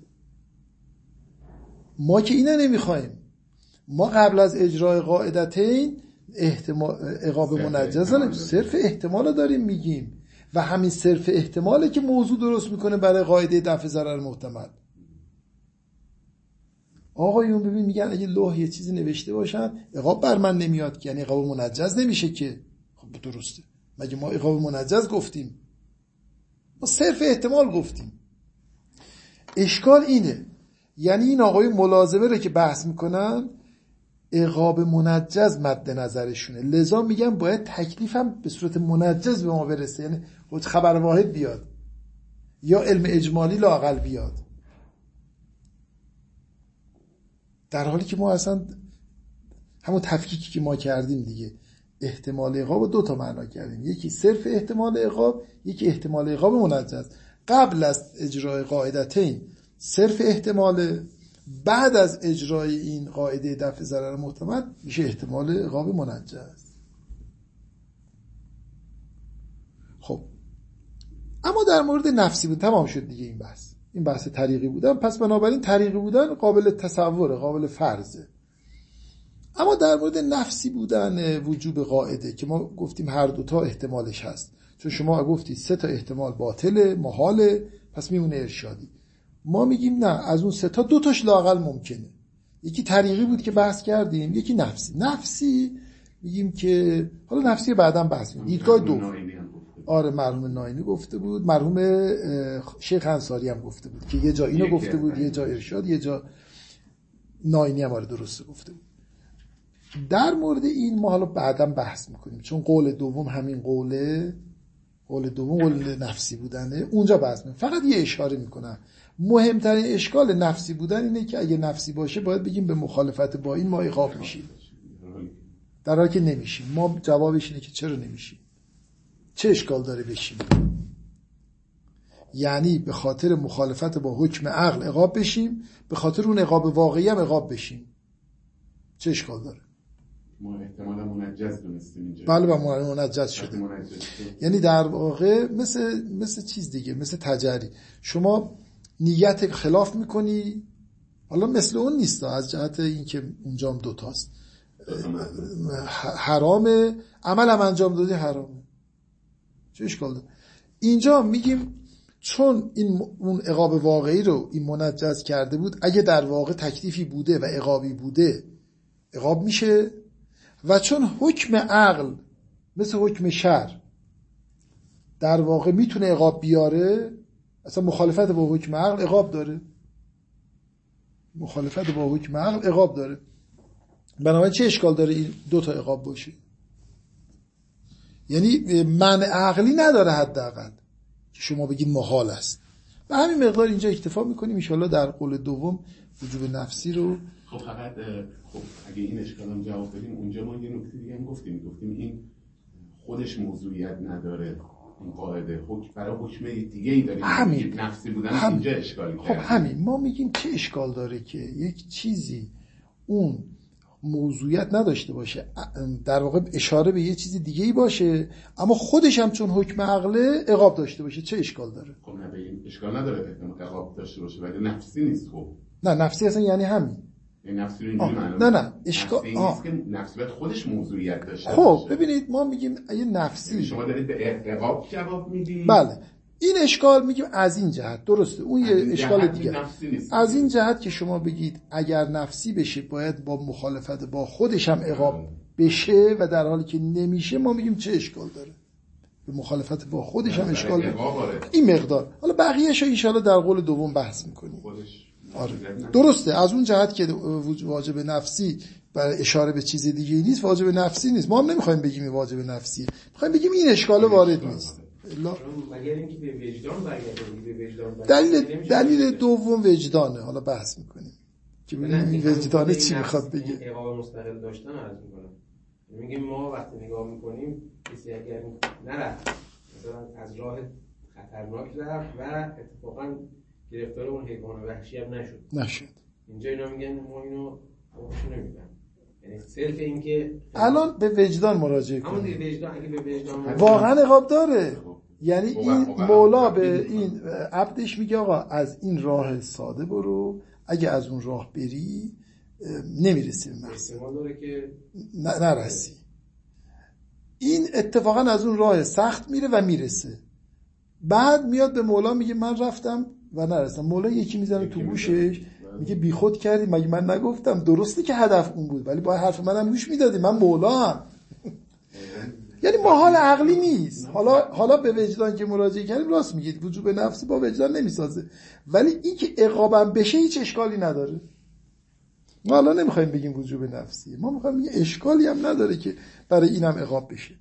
ما که اینا نمیخوایم، ما قبل از اجرای قاعدتین احتمال عقاب منجز نه، صرف احتمال داریم میگیم و همین صرف احتماله که موضوع درست میکنه برای قاعده دفع ضرر محتمل. آقایون ببین میگن اگه لوح یه چیزی نوشته باشن عقاب بر من نمیاد، یعنی عقاب منجز نمیشه که. خب درسته، مگه ما عقاب منجز گفتیم؟ ما صرف احتمال گفتیم. اشکال اینه، یعنی این آقای ملازمه رو که بحث میکنن عقاب منجز مد نظرشونه، لذا میگم باید تکلیفم به صورت منجز به ما برسه، یعنی خبر واحد بیاد یا علم اجمالی لااقل بیاد، در حالی که ما اصلا همون تفکیکی که ما کردیم دیگه، احتمال عقاب دو تا معنا کردیم، یکی صرف احتمال عقاب، یکی احتمال عقاب منجز. قبل از اجرای قاعدتین صرف احتمال، بعد از اجرای این قاعده دفع ضرر محتمل میشه احتمال عقاب منجز. خب اما در مورد نفسی بود تمام شد دیگه این بحث، این بحث طریقی بودن، پس بنابراین طریقی بودن قابل تصوره، قابل فرضه. اما در مورد نفسی بودن وجوب قاعده که ما گفتیم هر دوتا احتمالش هست، چون شما گفتید سه تا احتمال باطله محاله، پس میمونه ارشادی. ما میگیم نه، از اون سه تا دو تاش لااقل ممکنه. یکی طریقی بود که بحث کردیم، یکی نفسی. نفسی میگیم که حالا نفسی بعداً بحث می‌کنیم. دیدگاه دوم، آره مرحوم ناینی گفته بود، مرحوم شیخ انصاری هم گفته بود که یه جا اینو گفته بود، یه جا ارشاد، یه جا ناینی هم آره درسته گفته بود. در مورد این ما حالا بعداً بحث میکنیم، چون قول دوم همین قوله، قول دوم قول نفسی بودنه، اونجا بحث میکنیم. فقط یه اشاره میکنم، مهمترین اشکال نفسی بودن اینه که اگه نفسی باشه باید بگیم به مخالفت با این ما عقاب میشیم، در حالی که نمیشیم. ما جوابش اینه که چرا نمیشیم، چه اشکال داره بشیم؟ یعنی به خاطر مخالفت با حکم عقل عقاب بشیم، به خاطر اون عقاب واقعی هم عقاب بشیم، چه اشکال داره؟ ما احتمالا منجز دونستیم اینجا. بله با منجز شده. یعنی در واقع مثل مثل چیز دیگه، مثل تجری، شما نیت خلاف میکنی، حالا مثل اون نیست از جهت اینکه اونجا هم دوتاست، حرامه، عمل هم انجام دادی حرامه، چه اشکال داره؟ اینجا میگیم چون این اون عقاب واقعی رو این منجز کرده بود، اگه در واقع تکلیفی بوده و عقابی بوده عقاب میشه، و چون حکم عقل مثل حکم شرع در واقع میتونه عقاب بیاره، اصلا مخالفت با حکم عقل عقاب داره، مخالفت با حکم عقل عقاب داره، بنابراین چه اشکال داره این دو تا عقاب باشه؟ یعنی منع عقلی نداره حداقل که شما بگید محال است. به همین مقدار اینجا اکتفا میکنیم، ان شاءالله در قول دوم وجوب نفسی رو. خب فقط خب اگه این اشکال هم جواب بدیم، اونجا ما یه نکته دیگه هم گفتیم گفتیم این خودش موضوعیت نداره، این قاعده حکم برای حکم دیگه ای داریم، همین نفسی بودن همین. اینجا اشکالی خب کرده. همین ما میگیم چه اشکال داره که یک چیزی اون موضوعیت نداشته باشه، در واقع اشاره به یه چیز دیگه ای باشه، اما خودش هم چون حکم عقله عقاب داشته باشه، چه اشکال داره؟ خب نه بگیم اشکال نداره عقاب داشته باشه، ولی نفسی نیست. خب نه نفسی اصلا یعنی همین، این نفسی رو اینجوری معنی نه نه اشکال نیست که نفسی باید خودش موضوعیت داشته خب باشه. ببینید ما میگیم یه نفسی، شما دارید به عقاب جواب میدید. بله این اشکال میگیم از این جهت درسته، اون یه اشکال دیگه از این جهت که شما بگید اگر نفسی بشه باید با مخالفت با خودش هم عقاب بشه و در حالی که نمیشه، ما میگیم چه اشکال داره؟ به مخالفت با خودش هم اشکال داره. این مقدار حالا بقیه‌شو ان شاءالله در قول دوم بحث میکنیم. آره درسته، از اون جهت که واجب نفسی برای اشاره به چیز دیگه نیست، واجب نفسی نیست. ما هم نمیخوایم بگیم این واجب نفسیه، میخوایم بگیم این اشکال وارد نیست. مگر اینکه به وجدان برگرده، به وجدان دلیل دلیل دوم وجدانه، حالا بحث میکنیم که ببینیم این وجدانه چی میخواد بگه. عقاب مستقل داشتن عرض میکنم، میگیم ما وقتی نگاه میکنیم کسی اگر نرفت مثلا از راه خطرناک رفت و اتفاقا گرفتار اون حیوان وحشی هم نشد نشد اینجا اینا میگن ما اینو حقوقشو نمیدن، یعنی صرف این که الان به وجدان مراجعه کنیم. همون دیگه وجدان اگه به وجدان واقعا عقاب داره، یعنی این مولا به این عبدش میگه آقا از این راه ساده برو، اگه از اون راه بری نمیرسی به مقصد، نرسی. این اتفاقا از اون راه سخت میره و میرسه، بعد میاد به مولا میگه من رفتم و نرسم. مولا یکی میزنه تو گوشش میگه بیخود کردی، مگه من نگفتم؟ درسته که هدف اون بود ولی با حرف منم گوش میدادی، من مولا هم. یعنی محال عقلی نیست. حالا حالا به وجدان که مراجعه کردیم راست میگید، وجوب نفسی با وجدان نمیسازه، ولی این که عقابم بشه هیچ اشکالی نداره. ما حالا نمیخوایم بگیم وجوب نفسی، ما میخوایم بگیم اشکالی هم نداره که برای اینم عقاب بشه.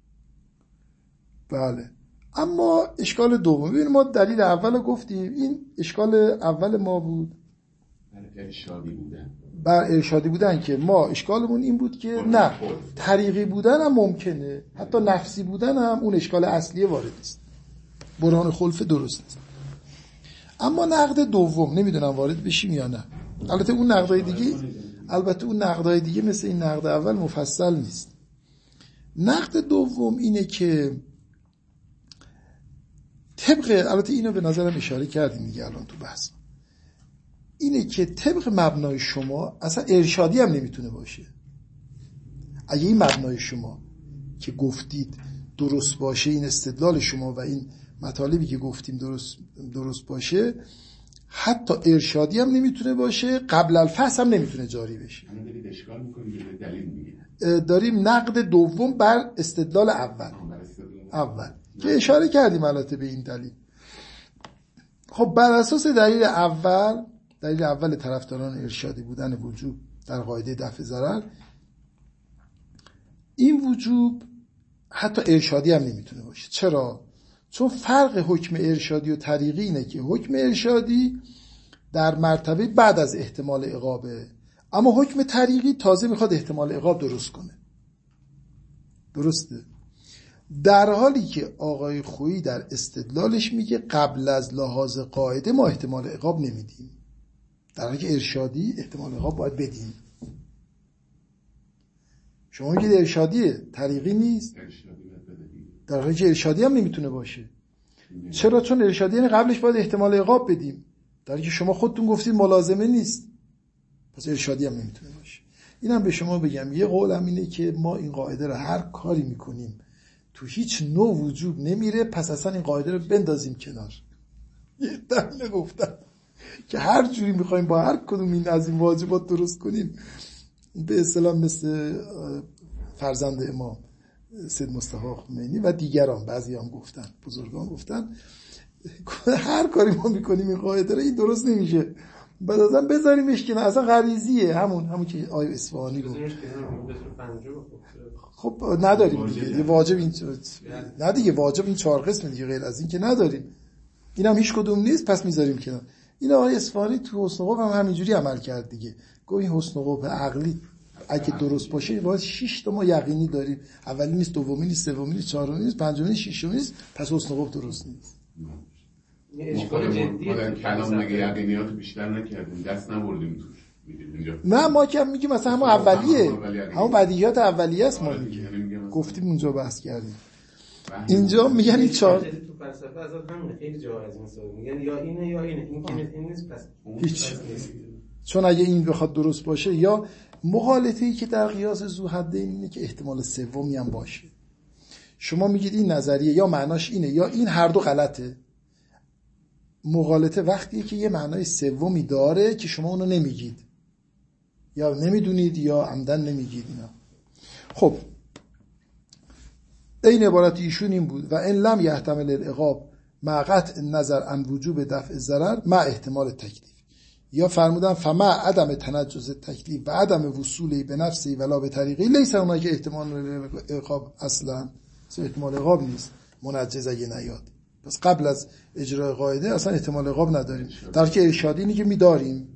بله. اما اشکال دوم، ببینید ما دلیل اول گفتیم، این اشکال اول ما بود ارشادی بودن. بر ارشادی بودن که ما اشکالمون این بود که نه، طریقی بودن هم ممکنه، حتی نفسی بودن هم اون اشکال اصلی وارد است، برهان خلف درست است. اما نقد دوم نمیدونم وارد بشیم یا نه. البته اون نقدای دیگه البته اون نقدای دیگه مثل این نقد اول مفصل نیست. نقد دوم اینه که طبق، البته اینو به نظرم اشاره کردیم دیگه الان تو بحث، اینه که طبق مبنای شما اصلا ارشادی هم نمیتونه باشه. اگه این مبنای شما که گفتید درست باشه، این استدلال شما و این مطالبی که گفتیم درست درست باشه، حتی ارشادی هم نمیتونه باشه، قبل الفحص هم نمیتونه جاری بشه. دارید اشکال میکنید، دلیل میگید. داریم نقد دوم بر استدلال اول اول که اشاره کردیم البته به این دلیل. خب بر اساس دلیل اول، دلیل اول طرفداران ارشادی بودن وجوب در قاعده دفع ضرر، این وجوب حتی ارشادی هم نمیتونه باشه. چرا؟ چون فرق حکم ارشادی و طریقی اینه که حکم ارشادی در مرتبه بعد از احتمال عقابه، اما حکم طریقی تازه میخواد احتمال عقاب درست کنه. درسته؟ در حالی که آقای خویی در استدلالش میگه قبل از لحاظ قاعده ما احتمال عقاب نمیدیم، در حالی که ارشادی احتمال عقاب باید بدیم. شما میگید ارشادیه، طریقی نیست، در حالی که ارشادی هم نمیتونه باشه. چرا؟ چون ارشادی یعنی قبلش باید احتمال عقاب بدیم، در حالی که شما خودتون گفتید ملازمه نیست، پس ارشادی هم نمیتونه باشه. اینم به شما بگم، یه قولم اینه که ما این قاعده رو هر کاری میکنیم تو هیچ نوع وجوب نمیره، پس اصلا این قاعده رو بندازیم کنار. یه دلیل گفتم که هر جوری میخوایم با هر کدوم این از این واجبات درست کنیم، به اصطلاح مثل فرزند امام سید مصطفی خمینی و دیگران، بعضی هم گفتن، بزرگان گفتن، هر کاری ما میکنیم این قاعده رو این درست نمیشه، بعد ازم بذاریمش کنار، اصلا غریزیه، همون همون که آیه اصفهانی گفت. خب نداریم دیگه واجب این نه دیگه واجب این چهار قسم دیگه، غیر از این که نداریم، اینم هیچ کدوم نیست، پس میذاریم کنار. این آیه اصفهانی تو حسن قوم هم همینجوری عمل کرد دیگه، گفت این حسن قوم عقلی اگه درست باشه باید شش تا ما یقینی داریم، اولی نیست، دومی نیست، سومی نیست، چهارمی نیست، پنجمی نیست، ششمی نیست، پس حسن قوم درست نیست. اشکال جدیه. ما در کلام مگه یقینیات بیشتر نکردیم، دست نبردیم توش. نه ما که میگیم مثلا همون اولیه، همون بدیهیات اولیه است، ما میگیم گفتیم اونجا بحث کردیم. اینجا میگن این چهار تو فلسفه از همین خیلی جا از این سوال میگن یا اینه یا اینه، این که این نیست پس هیچ. چون اگه این بخواد درست باشه، یا مغالطه‌ای که در قیاس ذو حدین اینه که احتمال سومی هم باشه. شما میگید این نظریه یا معناش اینه یا این، هر دو غلطه. مغالطه وقتیه که یه معنای سومی داره که شما اونو نمیگید، یا نمیدونید یا عمدن نمیگید اینا. خب این عبارت ایشون این بود: و ان لم یحتمل العقاب مع قطع نظر عن وجوب دفع ضرر مع احتمال تکلیف. یا فرمودن فمع عدم تنجز تکلیف و عدم وصولی به نفسی ولا به طریقی لیس اونایی که احتمال العقاب اصلا احتمال عقاب نیست، منجز اگه نیاد، پس قبل از اجرای قاعده اصلا احتمال عقاب نداریم، در که ارشادی اینی که می‌داریم.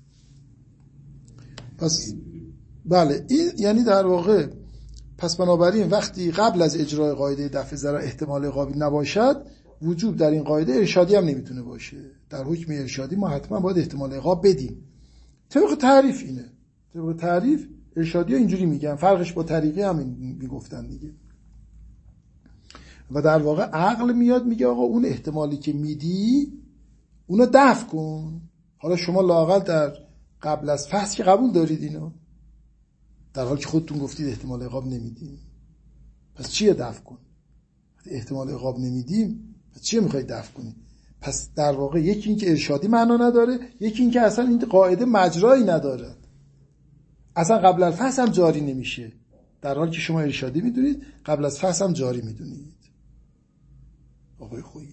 پس بله این یعنی در واقع، پس بنابراین وقتی قبل از اجرای قاعده دفع ضرر احتمال عقابی نباشد، وجوب در این قاعده ارشادی هم نمیتونه باشه. در حکم ارشادی ما حتما باید احتمال عقاب بدیم. طبق تعریف اینه، طبق تعریف ارشادی ها اینجوری میگن، فرقش با طریقی همین میگفتن دیگه. و در واقع عقل میاد میگه آقا اون احتمالی که میدی اونو دفع کن. حالا شما لااقل در قبل از فحص که قبول دارید اینو، در حالی که خودتون گفتید احتمال عقاب نمیدیم، پس چیه دفع کن؟ احتمال عقاب نمیدیم، پس چیه میخواید دفع کنید؟ پس در واقع یکی این که ارشادی معنا نداره، یکی این که اصلا این قاعده مجرایی نداره، اصلا قبل الفحص هم جاری نمیشه، در حالی که شما ارشادی میدونید، قبل از فحص هم جاری میدونید. آقای خویی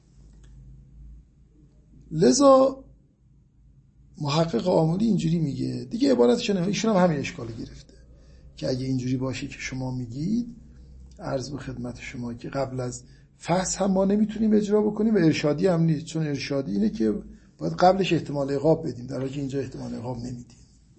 لذا محقق آملی اینجوری میگه دیگه، عبارتش نه، ایشون هم همین اشکال گرفته که اگه اینجوری باشه که شما میگید، عرض به خدمت شما که قبل از فحص هم ما نمیتونیم اجرا بکنیم و ارشادی هم نیست، چون ارشادی اینه که باید قبلش احتمال عقاب بدیم، در حالی که اینجا احتمال عقاب نمیدیم.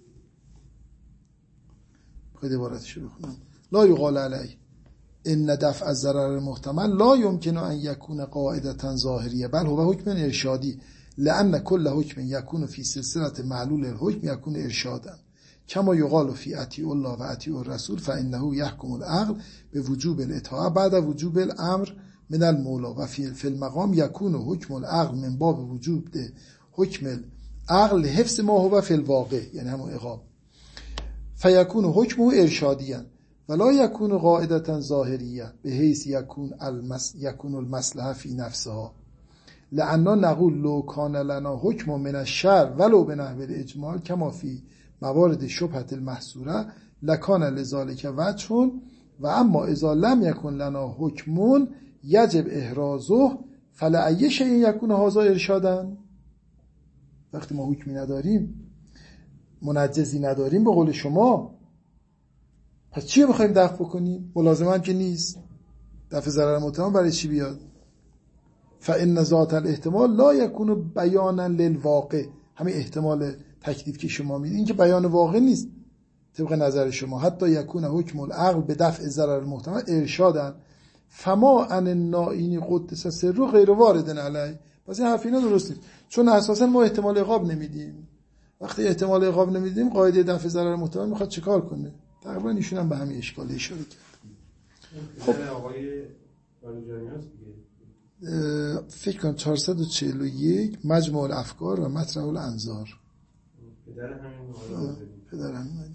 خود عبارتش رو بخونم. لا یقال علیه ان دفع الضرر محتمل لا يمكن ان يكون قاعده ظاهریه بل هو حکم ارشادی لان كل حکم يكون في سلسله معلول الحكم يكون ارشادا كما يقال في اطیع الله و اطیع الرسول فانه يحكم العقل بوجوب الاطاعه بعد وجوب الامر من المولى و في المقام يكون حکم العقل من باب وجوب حکم العقل حفظ ما هو في الواقع، یعنی همون عقاب، فیکون حکمه ارشادیاً ولا یکون قاعدة ظاهریه به حیث یکون المس یکون المصلحه فی نفسها لأننا نقول لو کان لنا حکم من الشرع ولو بنحو الاجمال کما فی موارد شبهة المحصوره لکان لذلك وجه و اما اذا لم یکن لنا حکم یجب احرازه فلأی شیء یکون هذا ارشادا. وقتی ما حکمی نداریم، منجزی نداریم به قول شما، پس چی بخوایم دفع بکنیم؟ ملازمه هم که نیست. دفع ضرر محتمل برای چی بیاد؟ فإن ذات الاحتمال لا يكون بیانا للواقع. همین احتمال تکلیف که شما میدید این که بیان واقع نیست طبق نظر شما. حتی یکون حکم العقل به دفع ضرر محتمل ارشادن فما ان النائین قدس سره غیر وارد علیه. پس این حرف اینا درست نیست، چون اساسا ما احتمال عقاب نمیدیم. وقتی احتمال عقاب نمیدیم، قاعده دفع ضرر محتمل میخواد چیکار کنه؟ تقریبا ایشون هم به همین اشکال اشاره کرد. خب آقای بانجانی هست دیگه، فکر کنم چهارصد و چهل و یک مجموع الافکار و مطرح الانظار. پدر همین آقای پدر همین آقای.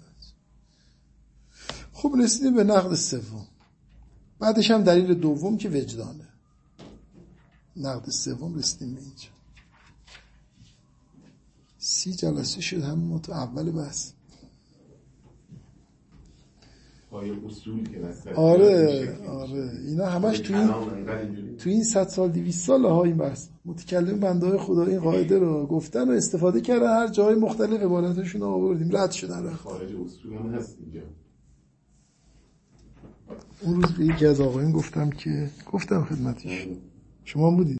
خب رسیدیم به نقد سوم. بعدش هم دلیل دوم که وجدانه. نقد سوم رسیدیم به اینجا. سی جلسه شد همون تو اول بحث. اصول که بس. آره آره اینا همش تو این تو این صد سال دویست سال ها این بحث متکلم بنده خدا این قاعده رو گفتن و استفاده کردن، هر جای مختلف عبارتشون رو آوردیم، رد شدن رفت. خارج اصول هم هست اینجا. اون روز به یکی از آقایون گفتم که گفتم خدمتش شما بودید